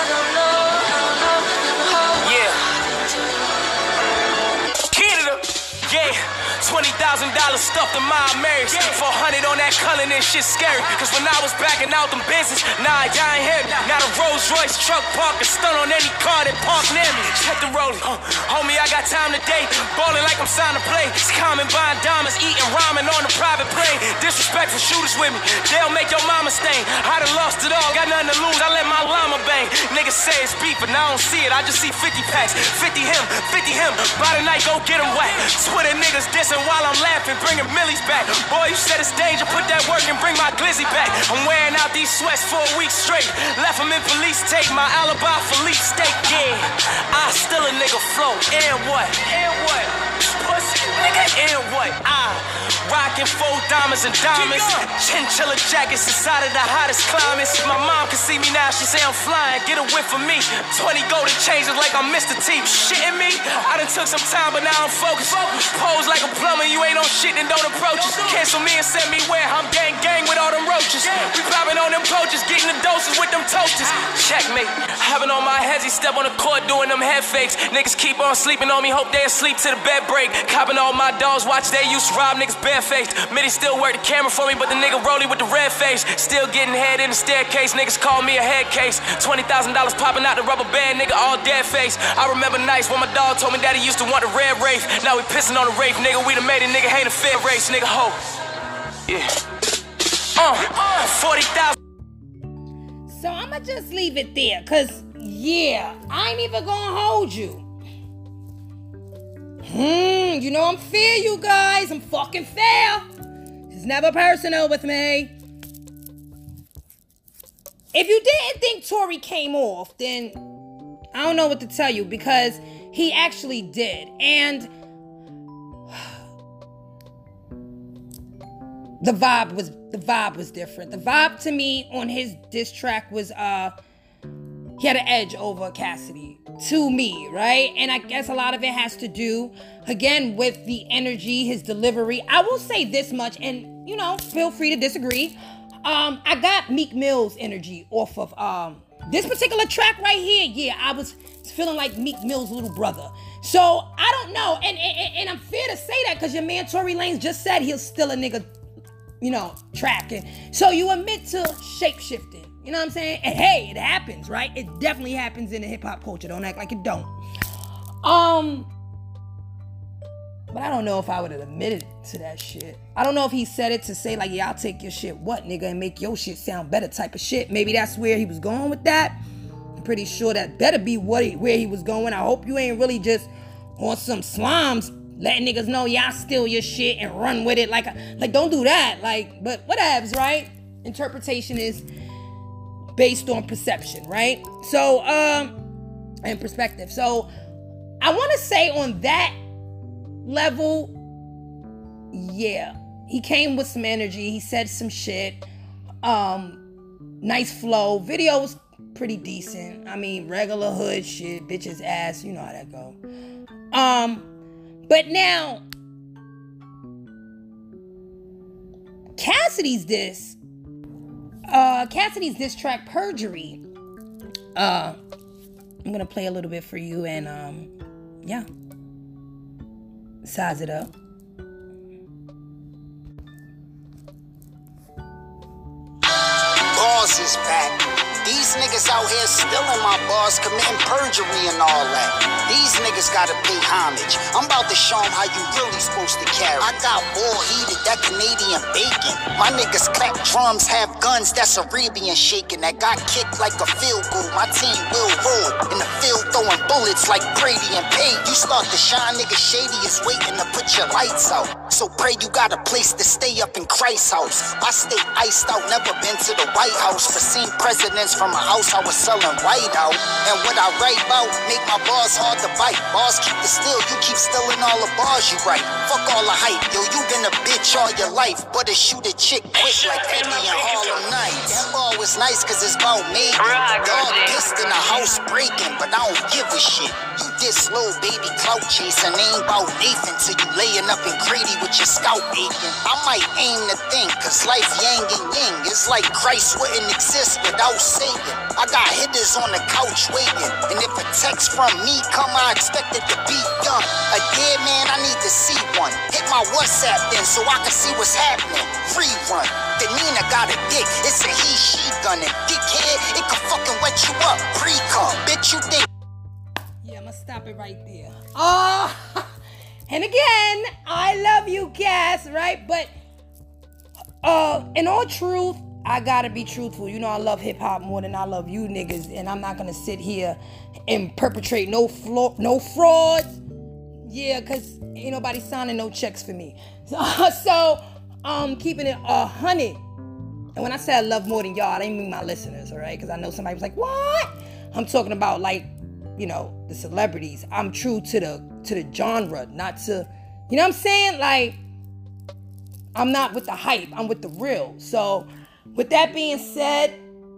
Yeah. Canada, yeah. twenty thousand dollars stuffed in my Marys. four hundred on that Cullen and shit scary. Cause when I was backing out them business, nah, y'all ain't hear me. Now the Rolls Royce truck park and stun on any car that park near me. Check the rolling. Uh, homie, I got time today. Ballin' like I'm signed to play. It's common buying diamonds, eating ramen on the private plane. Disrespectful shooters with me. They'll make your mama stain. I done lost it all. Got nothing to lose. I let my llama bang. Niggas say it's beef, but I don't see it. I just see fifty packs. fifty him, fifty him. By the night, go get him whack. Twitter niggas dissing while I'm laughing, bringing millies back. Boy, you said it's danger, put that work and bring my glizzy back. I'm wearing out these sweats for a week straight. Left them in police tape, my alibi for leak steak, yeah. I still a nigga flow, and what? And what? Pussy, nigga, and what? I rockin' four diamonds and diamonds. Chinchilla jackets inside of the hottest climates. My mom can see me now, she say I'm flying. Get a whiff for me. twenty golden changes like I'm Mister T. Shitting me? I done took some time, but now I'm focused. Pose like a plumber, you ain't on shit, then don't approach us. Cancel me and send me where I'm gang gang with all them roaches. We popping on them coaches, getting the doses with them toasters. Checkmate. Having on my heads, he step on the court doing them head fakes. Niggas keep on sleeping on me, hope they asleep till the bed break. Copping all my dogs, watch they used to rob niggas barefaced. Mitty still work the camera for me, but the nigga rolling with the red face. Still getting head in the staircase, niggas call me a head case. twenty thousand dollars popping out the rubber band, nigga all dead face. I remember nights when my dog told me that he used to want the red Wraith. Now we pissing on the Wraith, nigga, we done made it, nigga, ain't a fair race, nigga, ho. Yeah. Uh, forty thousand. So I'ma just leave it there, cause yeah, I ain't even gonna hold you. Hmm, you know I'm fair, you guys. I'm fucking fair. It's never personal with me. If you didn't think Tory came off, then I don't know what to tell you, because he actually did. And the vibe was the vibe was different. The vibe to me on his diss track was uh he had an edge over Cassidy, to me, right? And I guess a lot of it has to do, again, with the energy, his delivery. I will say this much, and, you know, feel free to disagree. Um, I got Meek Mill's energy off of um, this particular track right here. Yeah, I was feeling like Meek Mill's little brother. So, I don't know. And, and, and I'm fair to say that because your man Tory Lanez just said he'll still a nigga you know, track. And so you admit to shape-shifting. You know what I'm saying? And hey, it happens, right? It definitely happens in the hip-hop culture. Don't act like it don't. Um, but I don't know if I would have admitted to that shit. I don't know if he said it to say like, yeah, I'll take your shit, what, nigga, and make your shit sound better type of shit. Maybe that's where he was going with that. I'm pretty sure that better be what he, where he was going. I hope you ain't really just on some slimes letting niggas know, yeah, I steal your shit and run with it. Like, like don't do that. Like, but whatevs, right? Interpretation is based on perception, right? So, um, and perspective. So, I want to say on that level, yeah, he came with some energy. He said some shit. Um, nice flow. Video was pretty decent. I mean, regular hood shit, bitch's ass. You know how that go. Um, but now, Cassidy's diss. Uh, Cassidy's diss track, Perjury. Uh, I'm gonna play a little bit for you and um, yeah, size it up. Boss is back. These niggas out here stealing my bars, committing perjury and all that. These niggas gotta pay homage. I'm about to show them how you really supposed to carry. I got ball heated, that Canadian bacon. My niggas clap drums, have guns, that's Arabian shaking. That got kicked like a field goal. My team will roll in the field throwing bullets like Brady and Payne. You start to shine, nigga shady is waiting to put your lights out. So pray you got a place to stay up in Christ's house. I stay iced out, never been to the White House. For seen presidents from a house I was selling white out. And what I write about make my bars hard to bite. Bars keep the steal, you keep stealing all the bars you write. Fuck all the hype, yo, you been a bitch all your life. But to shoot a chick quick like Eddie and Harlem Nights. That ball was nice cause it's about me. Dog pissed in the house breaking, but I don't give a shit. You this little baby clout chasing, ain't about Nathan till you laying up in Grady with your scalp aching. I might aim the thing, cause life yang and yin. It's like Christ wouldn't exist without Satan. I got hitters on the couch waiting, and if a text from me come, I expect it to be young. A dead man, I need to see one. Hit my WhatsApp then so I can see what's happening. Free run. The Nina got a dick, it's a he, she gunning. Dickhead, it can fucking wet you up. Pre-cum, bitch, you think. Yeah, I'm gonna stop it right there. Oh, and again, I love you, Cass, right? But uh, in all truth, I gotta be truthful. You know I love hip hop more than I love you niggas, and I'm not gonna sit here and perpetrate no flaw, no frauds. Yeah, cause ain't nobody signing no checks for me. So, so um, keeping it a hundred. And when I say I love more than y'all, I didn't mean my listeners, all right? Because I know somebody was like, "What?" I'm talking about like, you know, the celebrities. I'm true to the to the genre, not to, you know what I'm saying? Like, I'm not with the hype. I'm with the real. So. With that being said,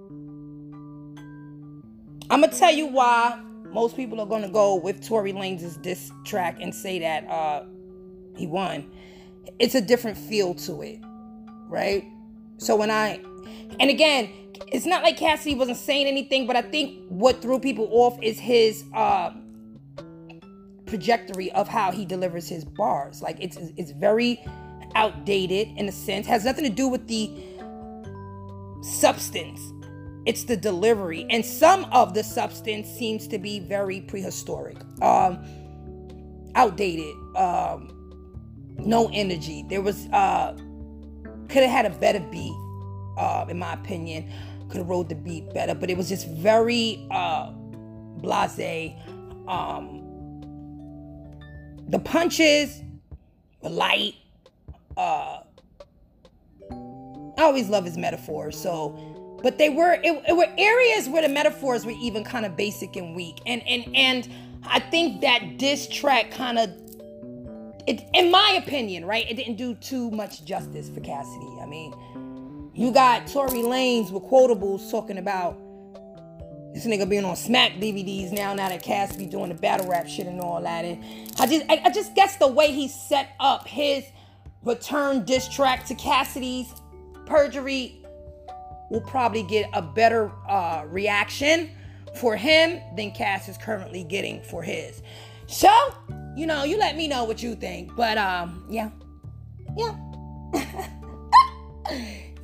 I'm going to tell you why most people are going to go with Tory Lanez's diss track and say that uh, he won. It's a different feel to it, right? So when I, and again, it's not like Cassidy wasn't saying anything, but I think what threw people off is his uh, trajectory of how he delivers his bars. Like, it's it's very outdated in a sense. Has nothing to do with the substance, it's the delivery, and some of the substance seems to be very prehistoric, um outdated, um no energy. There was uh could have had a better beat, uh in my opinion, could have rode the beat better, but it was just very uh blasé. Um the punches were light. uh I always love his metaphors, so, but they were, it, it were areas where the metaphors were even kind of basic and weak. And, and, and I think that diss track kind of, it, in my opinion, right, it didn't do too much justice for Cassidy. I mean, you got Tory Lanez with quotables talking about this nigga being on Smack D V Ds now, now that Cassidy doing the battle rap shit and all that. And I just, I, I just guess the way he set up his return diss track to Cassidy's Perjury will probably get a better uh, reaction for him than Cass is currently getting for his. So, you know, you let me know what you think. But, um, yeah. Yeah.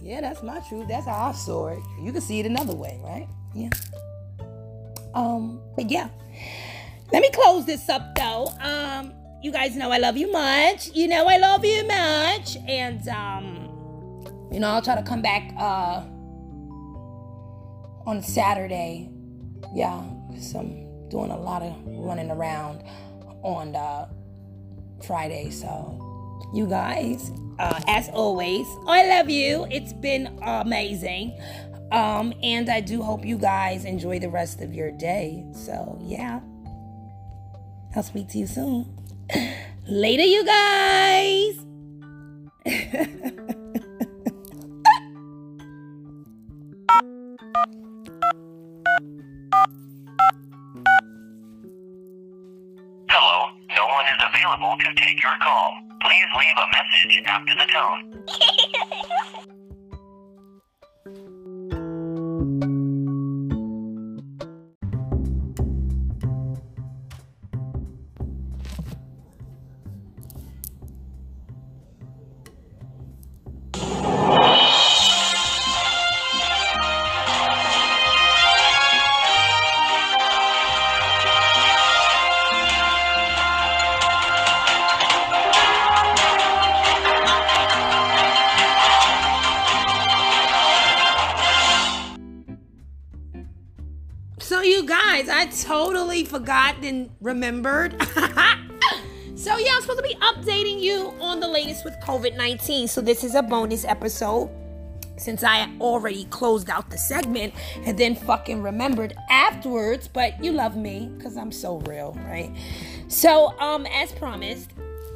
Yeah, that's my truth. That's how I saw it. You can see it another way, right? Yeah. Um, but yeah. Let me close this up though. Um, you guys know I love you much. You know I love you much. And um, you know, I'll try to come back uh on Saturday. Yeah, because I'm doing a lot of running around on uh Friday. So you guys, uh, as always, I love you. It's been amazing. Um, and I do hope you guys enjoy the rest of your day. So, yeah. I'll speak to you soon. Later, you guys. Hello, no one is available to take your call. Please leave a message after the tone. So you guys, I totally forgot and remembered. So yeah, I'm supposed to be updating you on the latest with covid nineteen. So this is a bonus episode since I already closed out the segment and then fucking remembered afterwards. But you love me because I'm so real, right? So um, as promised,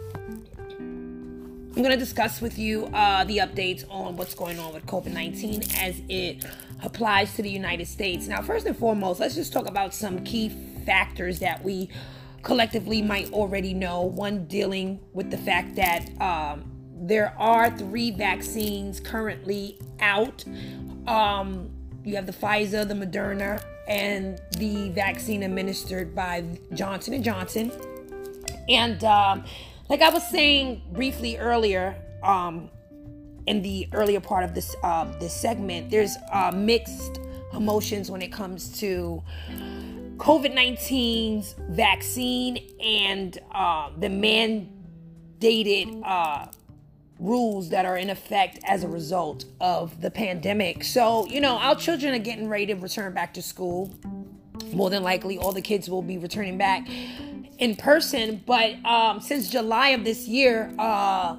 I'm going to discuss with you uh, the updates on what's going on with covid nineteen as it applies to the United States. Now, first and foremost, let's just talk about some key factors that we collectively might already know. One, dealing with the fact that um, there are three vaccines currently out. Um, you have the Pfizer, the Moderna, and the vaccine administered by Johnson and Johnson. And um, like I was saying briefly earlier, um, in the earlier part of this uh, this segment, there's uh, mixed emotions when it comes to covid nineteen's vaccine and uh, the mandated uh, rules that are in effect as a result of the pandemic. So, you know, our children are getting ready to return back to school. More than likely, all the kids will be returning back in person. But um, since July of this year, uh,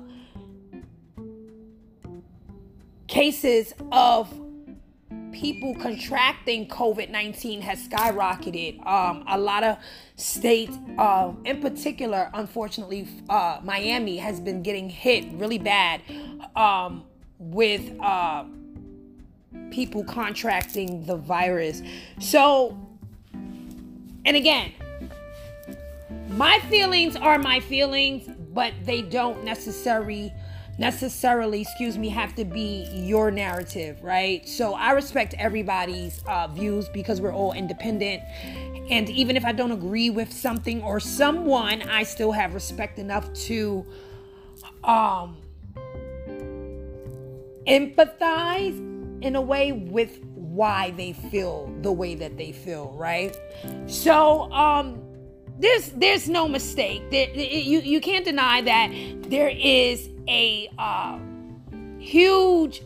cases of people contracting covid nineteen has skyrocketed. Um, a lot of states, uh, in particular, unfortunately, uh, Miami has been getting hit really bad um, with uh, people contracting the virus. So, and again, my feelings are my feelings, but they don't necessarily necessarily, excuse me, have to be your narrative, right? So I respect everybody's uh, views because we're all independent. And even if I don't agree with something or someone, I still have respect enough to um, empathize in a way with why they feel the way that they feel, right? So, um, There's there's no mistake. There, you, you can't deny that there is a uh, huge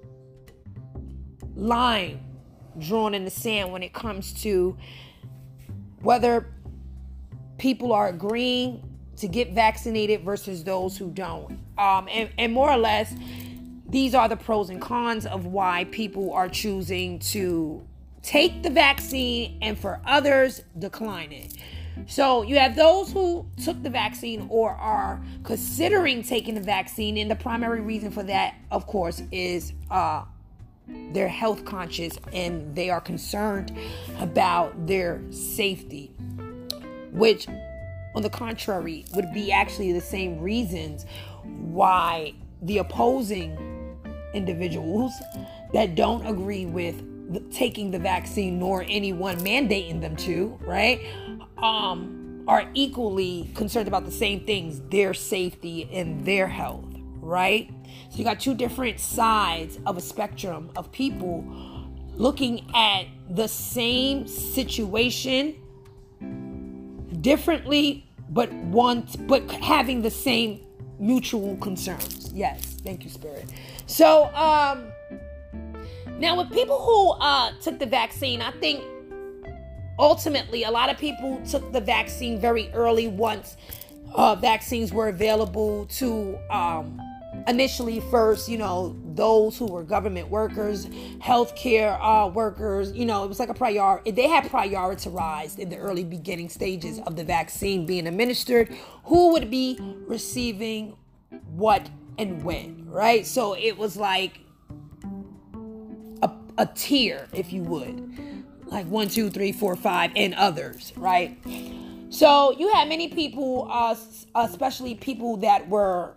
line drawn in the sand when it comes to whether people are agreeing to get vaccinated versus those who don't. Um, and, and more or less, these are the pros and cons of why people are choosing to take the vaccine and for others, decline it. So you have those who took the vaccine or are considering taking the vaccine. And the primary reason for that, of course, is uh, they're health conscious and they are concerned about their safety, which, on the contrary, would be actually the same reasons why the opposing individuals that don't agree with the, taking the vaccine, nor anyone mandating them to, right, um, are equally concerned about the same things, their safety and their health, right? So you got two different sides of a spectrum of people looking at the same situation differently, but want, but having the same mutual concerns. Yes, thank you, Spirit. So, um, now with people who uh, took the vaccine, I think ultimately a lot of people took the vaccine very early once uh, vaccines were available to um, initially first, you know, those who were government workers, healthcare uh, workers, you know, it was like a priority. They had prioritized in the early beginning stages of the vaccine being administered who would be receiving what and when, right? So it was like a, a tier, if you would, like one, two, three, four, five, and others, right? So you had many people, uh, especially people that were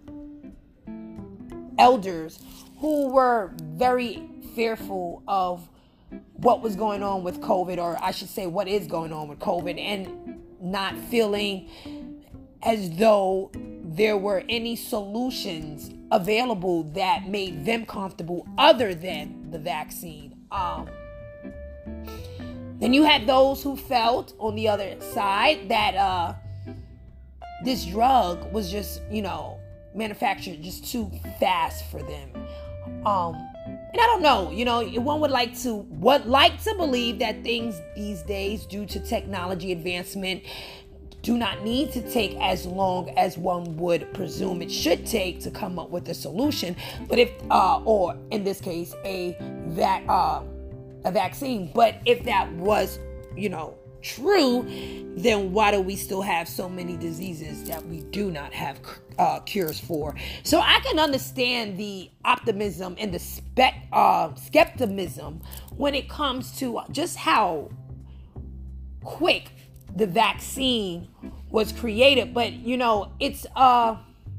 elders, who were very fearful of what was going on with COVID, or I should say what is going on with COVID, and not feeling as though there were any solutions available that made them comfortable other than the vaccine. Um, then you had those who felt on the other side that uh, this drug was just, you know, manufactured just too fast for them. Um, and I don't know, you know, one would like to, would like to believe that things these days, due to technology advancement, do not need to take as long as one would presume it should take to come up with a solution. But if, uh, or in this case, a vac, uh, a vaccine. But if that was, you know, true, then why do we still have so many diseases that we do not have uh, cures for? So I can understand the optimism and the spec, uh, skepticism when it comes to just how quick the vaccine was created. But, you know, it's a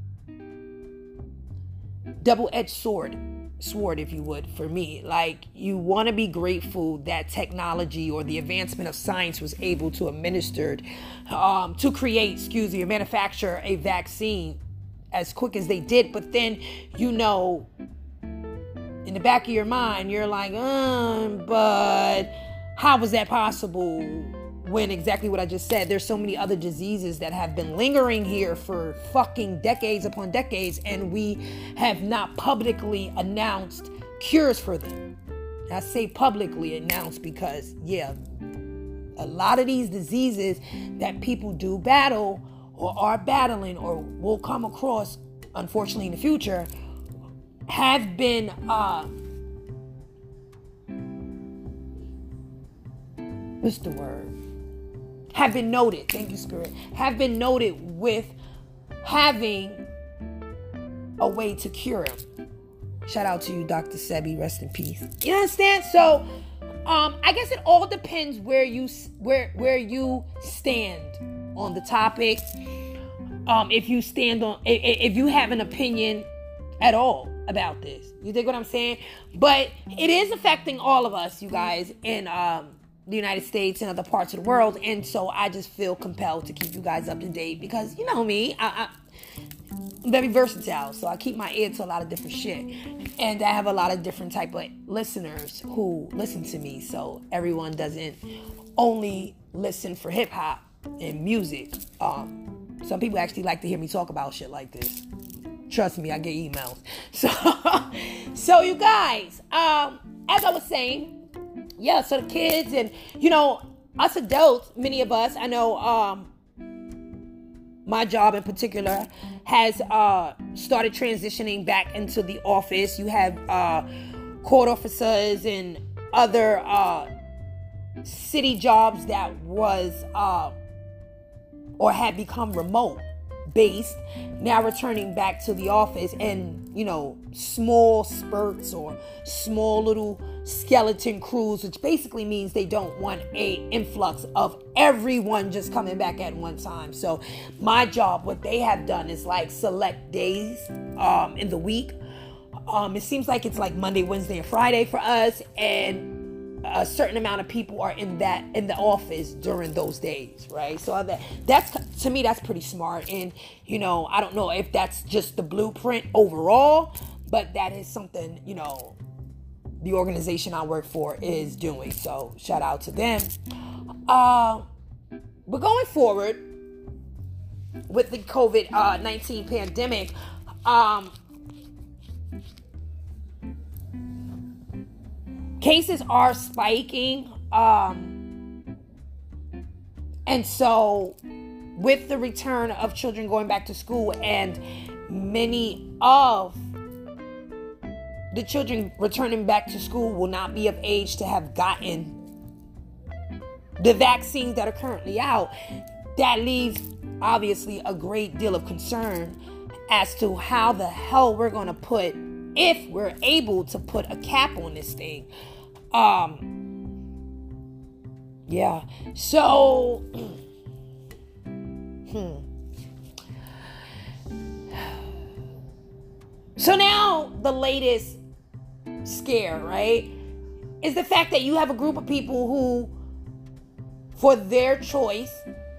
double-edged sword. sword, if you would, for me. Like, you want to be grateful that technology or the advancement of science was able to administered, um, to create, excuse me, or manufacture a vaccine as quick as they did. But then, you know, in the back of your mind, you're like, um, but how was that possible? When exactly what I just said, there's so many other diseases that have been lingering here for fucking decades upon decades, and we have not publicly announced cures for them. I say publicly announced because, yeah, a lot of these diseases that people do battle or are battling or will come across, unfortunately, in the future, have been uh, what's the word? Have been noted, thank you, Spirit, have been noted with having a way to cure him. Shout out to you, Doctor Sebi, rest in peace. You understand? So, um, I guess it all depends where you where where you stand on the topic. Um, if you stand on, if, if you have an opinion at all about this, you dig what I'm saying? But it is affecting all of us, you guys, and um. the United States and other parts of the world, and so I just feel compelled to keep you guys up to date because, you know me, I, I, I'm very versatile, so I keep my ear to a lot of different shit, and I have a lot of different type of listeners who listen to me, so everyone doesn't only listen for hip-hop and music. Um, some people actually like to hear me talk about shit like this. Trust me, I get emails. So, so you guys, um, as I was saying, yeah, so the kids and, you know, us adults, many of us, I know um, my job in particular has uh, started transitioning back into the office. You have uh, court officers and other uh, city jobs that was uh, or had become remote based, now returning back to the office, and, you know, small spurts or small little skeleton crews, which basically means they don't want a influx of everyone just coming back at one time. So my job, what they have done is like select days um, in the week. Um, it seems like it's like Monday, Wednesday, and Friday for us, and a certain amount of people are in that in the office during those days, right? So that that's to me that's pretty smart. And you know, I don't know if that's just the blueprint overall, but that is something, you know, the organization I work for is doing. So shout out to them. Uh, but going forward with the COVID nineteen pandemic, um, cases are spiking. Um, and so with the return of children going back to school, and many of the children returning back to school will not be of age to have gotten the vaccines that are currently out, that leaves obviously a great deal of concern as to how the hell we're going to put, if we're able to put a cap on this thing. Um, yeah. So, hmm. So now the latest scare, right, is the fact that you have a group of people who, for their choice,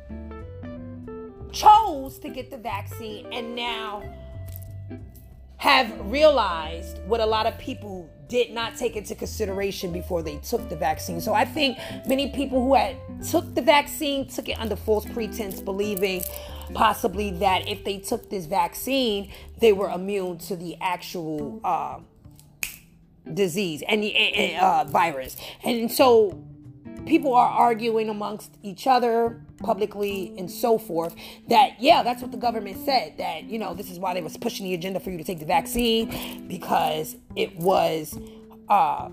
chose to get the vaccine and now have realized what a lot of people did not take into consideration before they took the vaccine. So I think many people who had took the vaccine took it under false pretense, believing possibly that if they took this vaccine, they were immune to the actual uh, disease and the uh, virus. And so people are arguing amongst each other publicly and so forth that, yeah, that's what the government said, that, you know, this is why they was pushing the agenda for you to take the vaccine, because it was uh,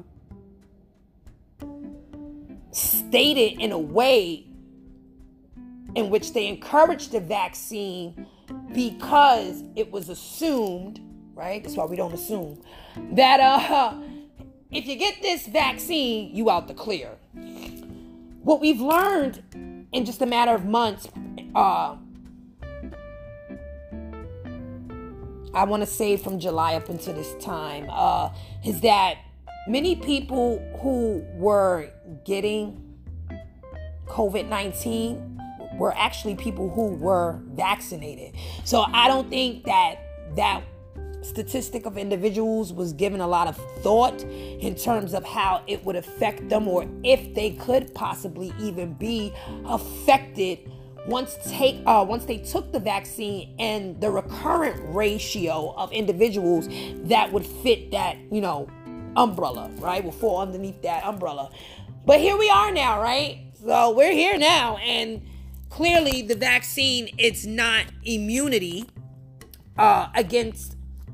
stated in a way in which they encouraged the vaccine because it was assumed, right? That's why we don't assume that uh, if you get this vaccine, you out the clear. What we've learned in just a matter of months, uh, I want to say from July up until this time, uh, is that many people who were getting COVID nineteen were actually people who were vaccinated. So I don't think that that statistic of individuals was given a lot of thought in terms of how it would affect them, or if they could possibly even be affected once take uh, once they took the vaccine, and the recurrent ratio of individuals that would fit that, you know, umbrella, right, will fall underneath that umbrella. But here we are now, right? So we're here now, and clearly the vaccine, it's not immunity uh, against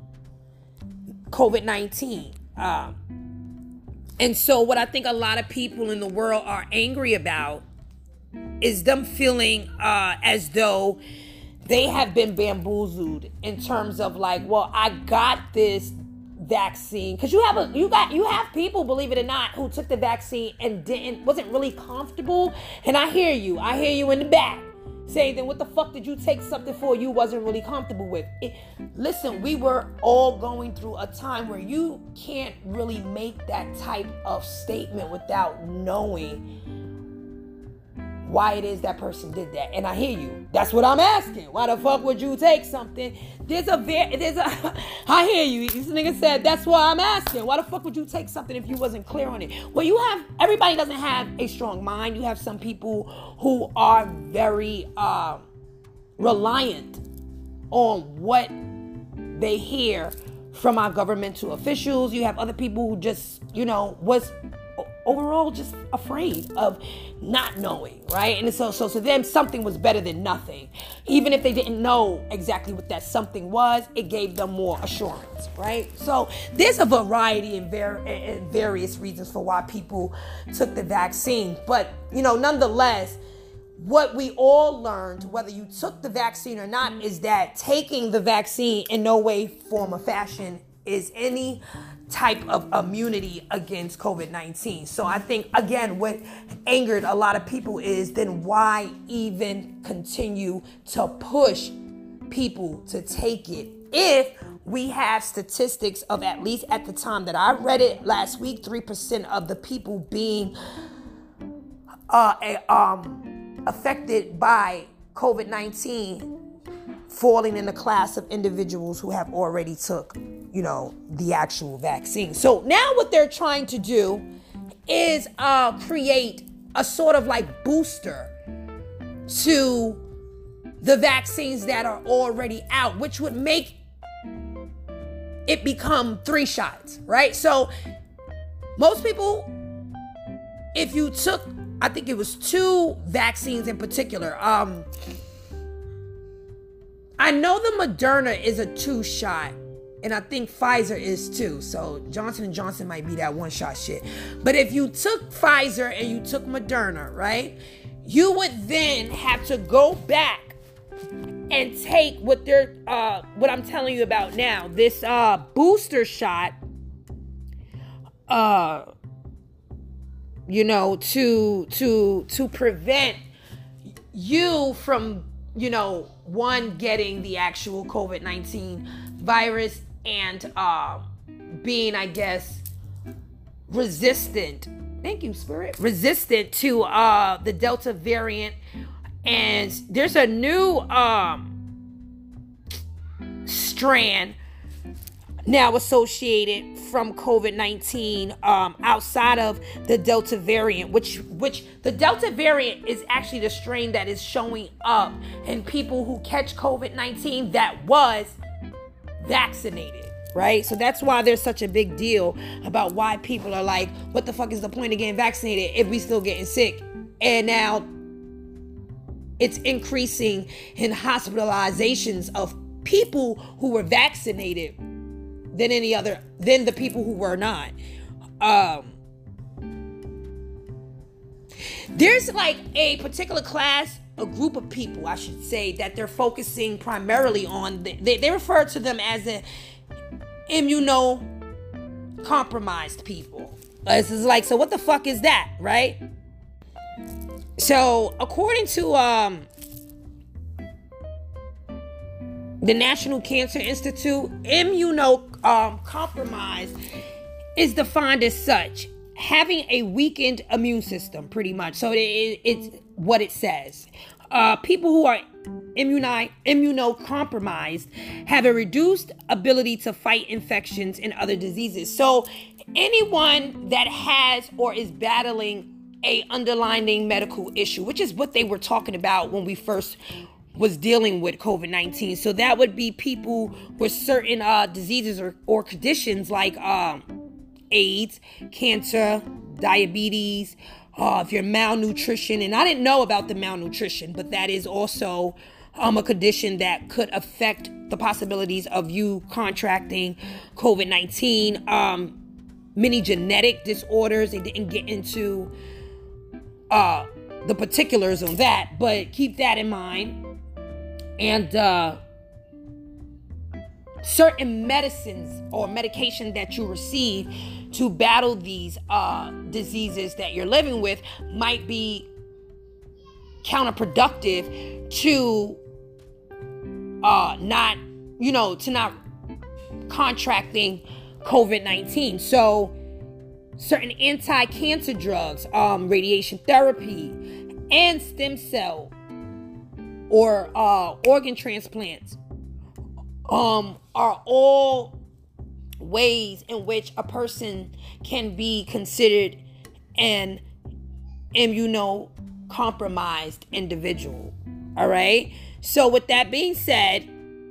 COVID nineteen. Um, and so what I think a lot of people in the world are angry about is them feeling uh, as though they have been bamboozled in terms of like, well, I got this vaccine, because you have a you got you have people, believe it or not, who took the vaccine and didn't wasn't really comfortable. And I hear you, I hear you in the back saying, then what the fuck did you take something for you wasn't really comfortable with? It, listen, we were all going through a time where you can't really make that type of statement without knowing why it is that person did that. And I hear you. That's what I'm asking. Why the fuck would you take something? There's a very, there's a, I hear you. This nigga said, that's why I'm asking. Why the fuck would you take something if you wasn't clear on it? Well, you have, everybody doesn't have a strong mind. You have some people who are very uh, reliant on what they hear from our governmental officials. You have other people who just, you know, was overall just afraid of not knowing, right? And so, so to them, something was better than nothing. Even if they didn't know exactly what that something was, it gave them more assurance, right? So there's a variety and, var- and various reasons for why people took the vaccine. But, you know, nonetheless, what we all learned, whether you took the vaccine or not, is that taking the vaccine in no way, form, or fashion is any type of immunity against COVID nineteen. So I think, again, what angered a lot of people is, then why even continue to push people to take it if we have statistics of, at least at the time that I read it last week, three percent of the people being uh, a, um, affected by COVID nineteen falling in the class of individuals who have already took, you know, the actual vaccine. So now what they're trying to do is uh, create a sort of like booster to the vaccines that are already out, which would make it become three shots, right? So most people, if you took, I think it was two vaccines in particular, um, I know the Moderna is a two-shot, and I think Pfizer is too. So Johnson and Johnson might be that one-shot shit. But if you took Pfizer and you took Moderna, right, you would then have to go back and take what they're, uh, what I'm telling you about now, this uh, booster shot, uh, you know, to to to prevent you from, you know, one, getting the actual COVID nineteen virus and uh, being, I guess, resistant. Thank you, Spirit. Resistant to uh, the Delta variant. And there's a new um, strand now associated from COVID nineteen um, outside of the Delta variant, which which the Delta variant is actually the strain that is showing up in people who catch COVID nineteen that was vaccinated, right? So that's why there's such a big deal about why people are like, what the fuck is the point of getting vaccinated if we still getting sick? And now it's increasing in hospitalizations of people who were vaccinated than any other, than the people who were not. Um, there's like a particular class, a group of people, I should say, that they're focusing primarily on. They, they refer to them as an immunocompromised people. This is like, so what the fuck is that, right? So according to um, the National Cancer Institute, immunocompromised is defined as such: having a weakened immune system, pretty much. So it, it's what it says. Uh, people who are immuni- immunocompromised have a reduced ability to fight infections and other diseases. So anyone that has or is battling a underlying medical issue, which is what they were talking about when we first was dealing with COVID nineteen. So that would be people with certain uh, diseases or, or conditions like um, AIDS, cancer, diabetes, uh, if you're malnutrition. And I didn't know about the malnutrition, but that is also um, a condition that could affect the possibilities of you contracting COVID nineteen. Um, many genetic disorders. They didn't get into uh, the particulars on that, but keep that in mind. And uh, certain medicines or medication that you receive to battle these uh, diseases that you're living with might be counterproductive to uh, not, you know, to not contracting COVID nineteen. So certain anti-cancer drugs, um, radiation therapy, and stem cell or uh, organ transplants um, are all ways in which a person can be considered an immunocompromised individual. All right. So with that being said,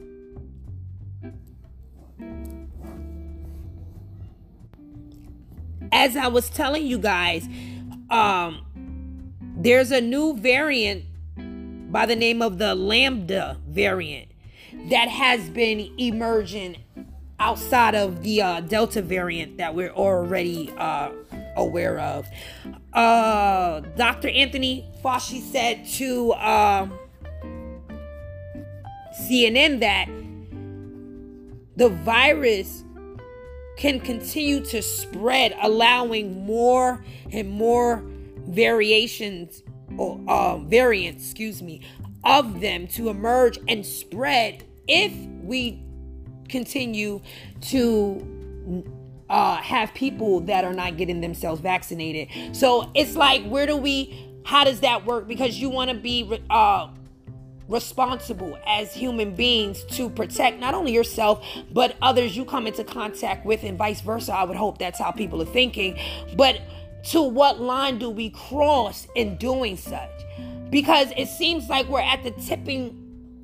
as I was telling you guys, um, there's a new variant by the name of the Lambda variant that has been emerging outside of the uh, Delta variant that we're already uh, aware of. Uh, Doctor Anthony Fauci said to uh, C N N that the virus can continue to spread, allowing more and more variations or uh, variants, excuse me, of them to emerge and spread if we continue to uh, have people that are not getting themselves vaccinated. So it's like, where do we, how does that work? Because you want to be uh, responsible as human beings to protect not only yourself, but others you come into contact with, and vice versa. I would hope that's how people are thinking. But to what line do we cross in doing such? Because it seems like we're at the tipping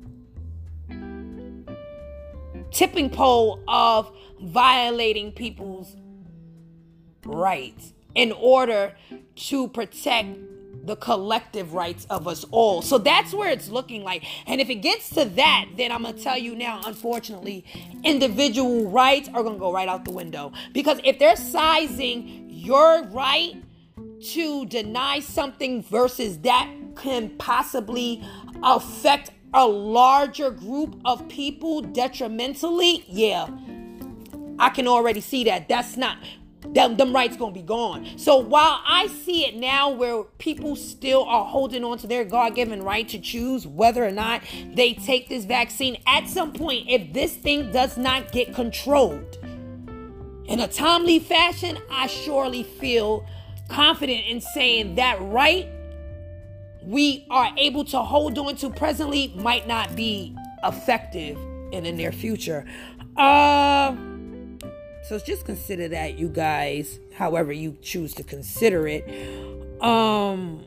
tipping pole of violating people's rights in order to protect the collective rights of us all. So that's where it's looking like. And if it gets to that, then I'm going to tell you now, unfortunately, individual rights are going to go right out the window. Because if they're sizing your right to deny something versus that can possibly affect a larger group of people detrimentally, yeah, I can already see that. That's not, them, them rights gonna be gone. So while I see it now where people still are holding on to their God-given right to choose whether or not they take this vaccine, at some point, if this thing does not get controlled in a timely fashion, I surely feel confident in saying that right we are able to hold on to presently might not be effective in the near future. Uh, so just consider that, you guys, however you choose to consider it. Um,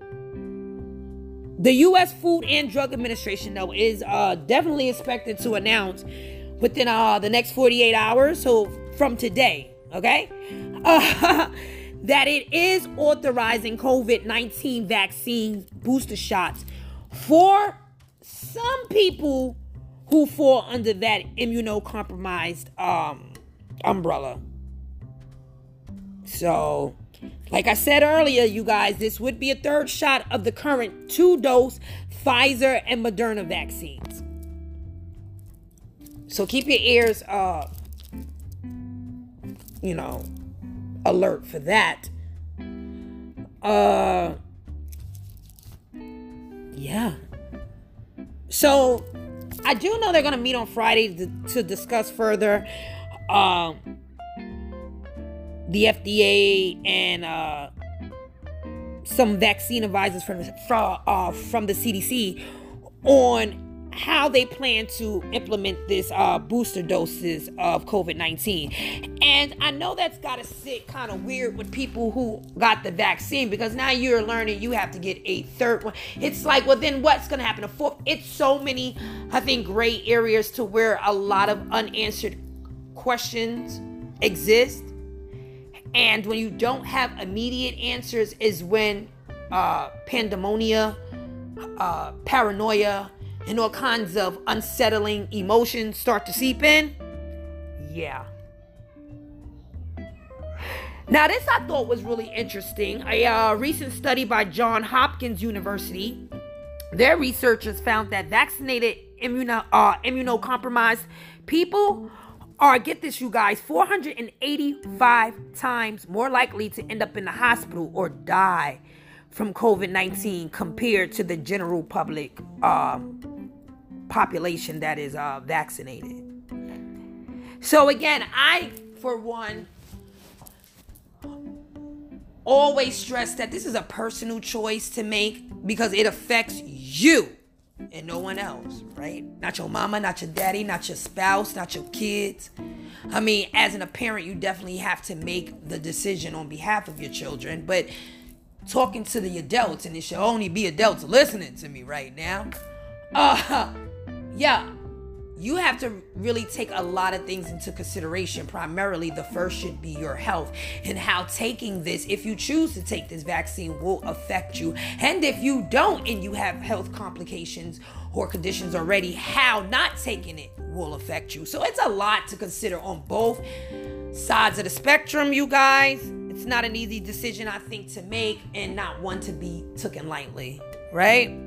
the U S Food and Drug Administration, though, is uh, definitely expected to announce within uh, the next forty-eight hours, so from today, okay? Uh, that it is authorizing COVID nineteen vaccine booster shots for some people who fall under that immunocompromised um, umbrella. So, like I said earlier, you guys, this would be a third shot of the current two-dose Pfizer and Moderna vaccines. So keep your ears, uh, you know, alert for that. Uh, yeah. So I do know they're gonna meet on Friday to, to discuss further um, the F D A and uh, some vaccine advisors from from uh, from the C D C on how they plan to implement this uh, booster doses of COVID nineteen. And I know that's got to sit kind of weird with people who got the vaccine, because now you're learning you have to get a third one. It's like, well, then what's going to happen? A fourth? It's so many, I think, gray areas to where a lot of unanswered questions exist. And when you don't have immediate answers is when uh, pandemonia, uh, paranoia, and all kinds of unsettling emotions start to seep in. Yeah. Now, this I thought was really interesting. A uh, recent study by Johns Hopkins University, their researchers found that vaccinated immuno, uh, immunocompromised people are, get this, you guys, four hundred eighty-five times more likely to end up in the hospital or die from COVID nineteen compared to the general public uh, population that is uh, vaccinated. So again, I, for one, always stress that this is a personal choice to make because it affects you and no one else, right? Not your mama, not your daddy, not your spouse, not your kids. I mean, as an, a parent, you definitely have to make the decision on behalf of your children, but talking to the adults, and it should only be adults listening to me right now, uh, yeah, you have to really take a lot of things into consideration. Primarily, the first should be your health and how taking this, if you choose to take this vaccine, will affect you. And if you don't and you have health complications or conditions already, how not taking it will affect you. So it's a lot to consider on both sides of the spectrum, you guys. It's not an easy decision, I think, to make, and not one to be taken lightly, right?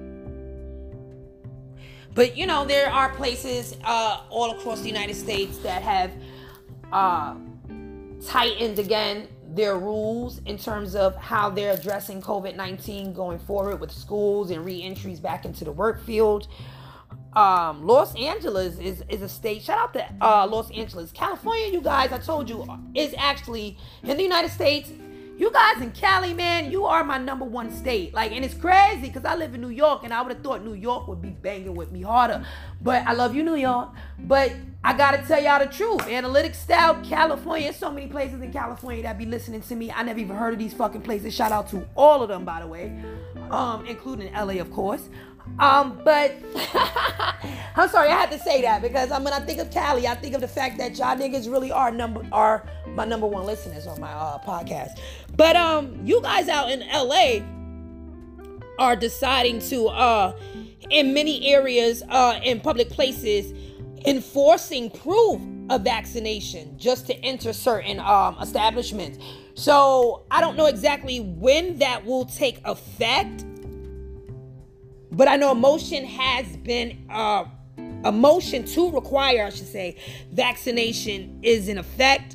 But, you know, there are places uh, all across the United States that have uh, tightened, again, their rules in terms of how they're addressing COVID nineteen going forward with schools and re-entries back into the work field. um, Los Angeles is, is a state. Shout out to uh, Los Angeles. California, you guys, I told you, is actually in the United States. You guys in Cali, man, you are my number one state. Like, and it's crazy because I live in New York, and I would have thought New York would be banging with me harder. But I love you, New York. But I got to tell y'all the truth. Analytic style, California. There's so many places in California that be listening to me. I never even heard of these fucking places. Shout out to all of them, by the way, um, including L A, of course. Um, but I'm sorry, I had to say that because um, when I think of Cali, I think of the fact that y'all niggas really are number are my number one listeners on my uh, podcast. But um, you guys out in L A are deciding to uh, in many areas, uh, in public places, enforcing proof of vaccination just to enter certain um, establishments. So I don't know exactly when that will take effect. But I know a motion has been, uh, a motion to require, I should say, vaccination is in effect.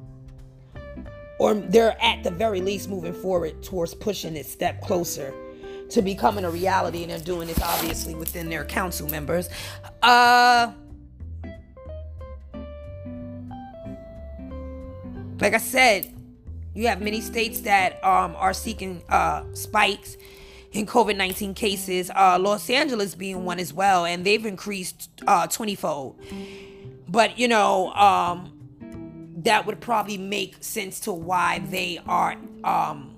Or they're at the very least moving forward towards pushing it step closer to becoming a reality. And they're doing this obviously within their council members. Uh, like I said, you have many states that um, are seeking uh, spikes in covid nineteen cases, uh, Los Angeles being one as well, and they've increased uh, twenty-fold. But, you know, um, that would probably make sense to why they are um,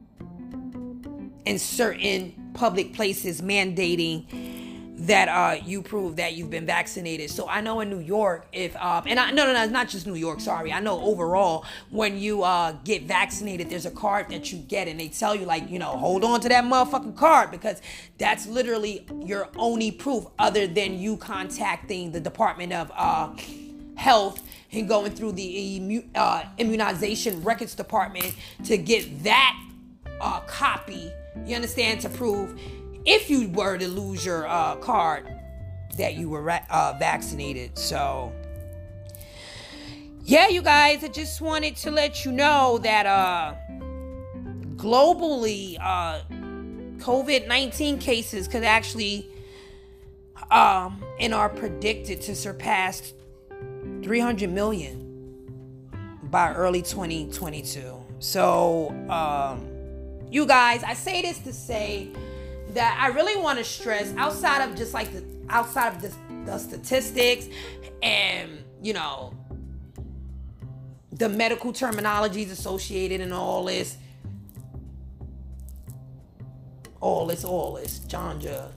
in certain public places mandating that uh, you prove that you've been vaccinated. So I know in New York, if um, and I no no no it's not just New York. Sorry, I know overall when you uh, get vaccinated, there's a card that you get, and they tell you like you know hold on to that motherfucking card because that's literally your only proof other than you contacting the Department of uh, Health and going through the immu- uh, immunization records department to get that uh, copy. You understand, to prove. If you were to lose your uh, card, that you were uh, vaccinated. So, yeah, you guys, I just wanted to let you know that uh, globally, uh, covid nineteen cases could actually um, and are predicted to surpass three hundred million by early twenty twenty-two. So, um, you guys, I say this to say that I really want to stress outside of just like the outside of the, the statistics and you know the medical terminologies associated and all this all this all this John Judd.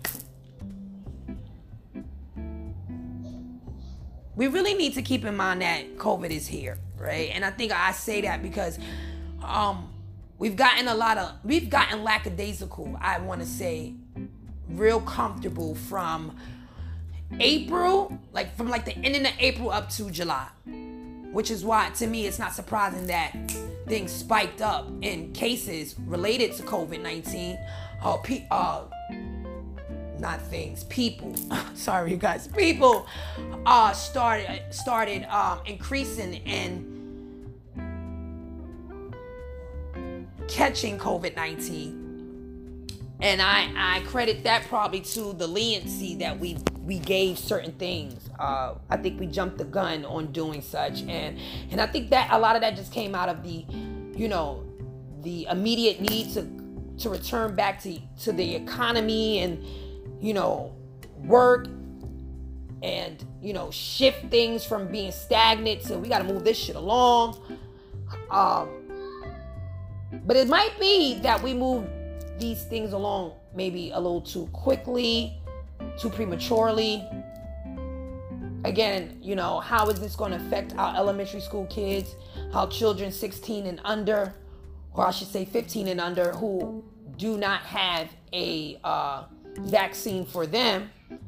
We really need to keep in mind that COVID is here, right? And I think I say that because um We've gotten a lot of, we've gotten lackadaisical, I want to say, real comfortable from April, like from like the ending of April up to July. Which is why, to me, it's not surprising that things spiked up in cases related to covid nineteen. Uh, pe- uh, not things, people. Sorry, you guys. People uh, started, started um, increasing in catching covid nineteen, and I, I credit that probably to the leniency that we we gave certain things. Uh, I think we jumped the gun on doing such, and and I think that a lot of that just came out of the, you know, the immediate need to to return back to to the economy and you know work and you know shift things from being stagnant to we got to move this shit along. Um, But it might be that we move these things along maybe a little too quickly, too prematurely. Again, you know, how is this going to affect our elementary school kids, our children sixteen and under, or I should say fifteen and under, who do not have a uh, vaccine for them?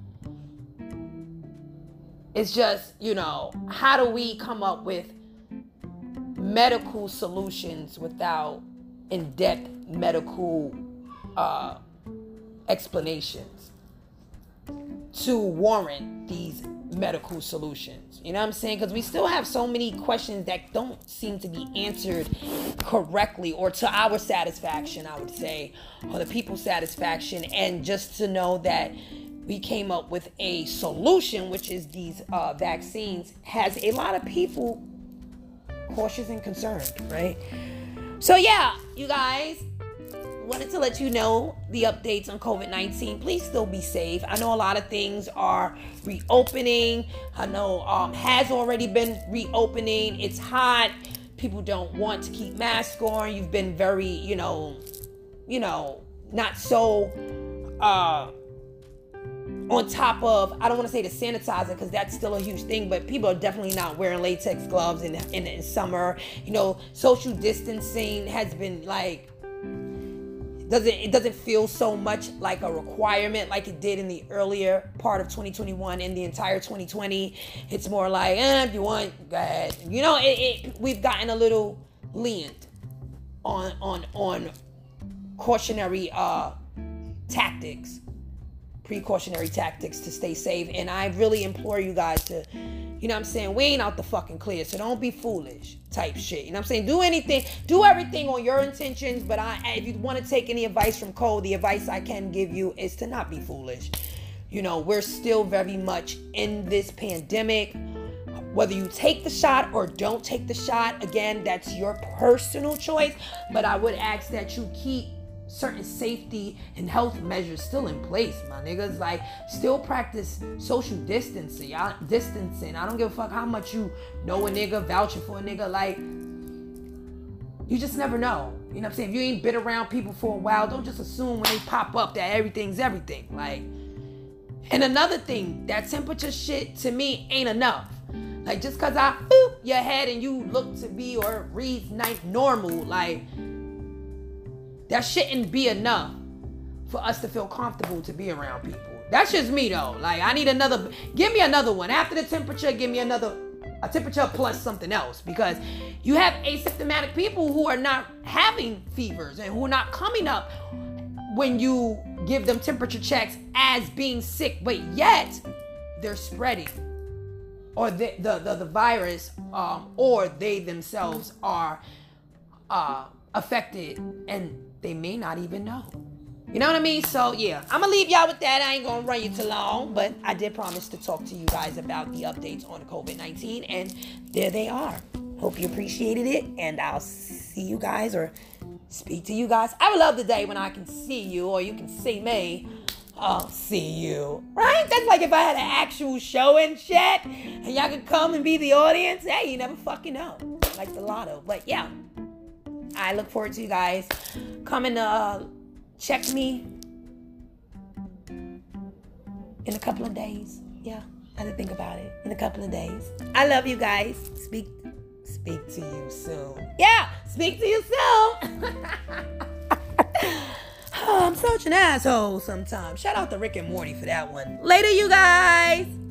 It's just, you know, how do we come up with medical solutions without in-depth medical uh, explanations to warrant these medical solutions? You know what I'm saying? Because we still have so many questions that don't seem to be answered correctly or to our satisfaction, I would say, or the people's satisfaction. And just to know that we came up with a solution, which is these uh, vaccines, has a lot of people cautious and concerned, right? So yeah, you guys, wanted to let you know the updates on covid nineteen. Please still be safe. I know a lot of things are reopening. I know um, has already been reopening. It's hot. People don't want to keep masks on. You've been very, you know, you know, not so uh, on top of, I don't want to say the sanitizer because that's still a huge thing, but people are definitely not wearing latex gloves in, in, in summer. You know, social distancing has been like, doesn't it doesn't feel so much like a requirement like it did in the earlier part of twenty twenty-one and the entire twenty twenty. It's more like, eh, if you want, go ahead. You know, it, it we've gotten a little lenient on on on cautionary uh, tactics, precautionary tactics to stay safe. And I really implore you guys to, you know what I'm saying, we ain't out the fucking clear, so don't be foolish type shit. You know what I'm saying? Do anything, do everything on your intentions, but I, if you want to take any advice from Cole, the advice I can give you is to not be foolish. You know, we're still very much in this pandemic. Whether you take the shot or don't take the shot, again, that's your personal choice, but I would ask that you keep certain safety and health measures still in place, my niggas. Like, still practice social distancing. I, distancing. I don't give a fuck how much you know a nigga, vouching for a nigga. Like, you just never know. You know what I'm saying? If you ain't been around people for a while, don't just assume when they pop up that everything's everything. Like, and another thing, that temperature shit to me ain't enough. Like, just cause I boop your head and you look to be or read night normal, like, that shouldn't be enough for us to feel comfortable to be around people. That's just me though. Like, I need another, give me another one. After the temperature, give me another, a temperature plus something else. Because you have asymptomatic people who are not having fevers and who are not coming up when you give them temperature checks as being sick, but yet they're spreading. Or the, the, the, the virus, um, or they themselves are uh, affected and they may not even know. You know what I mean? So yeah, I'm gonna leave y'all with that. I ain't gonna run you too long, but I did promise to talk to you guys about the updates on covid nineteen, and there they are. Hope you appreciated it, and I'll see you guys or speak to you guys. I would love the day when I can see you, or you can see me. I'll see you. Right? That's like if I had an actual show and shit, and y'all could come and be the audience. Hey, you never fucking know. Like the lotto. But yeah, I look forward to you guys coming to uh, check me in a couple of days. Yeah, I had to think about it. In a couple of days. I love you guys. Speak speak to you soon. Yeah, speak to you soon. Oh, I'm such an asshole sometimes. Shout out to Rick and Morty for that one. Later, you guys.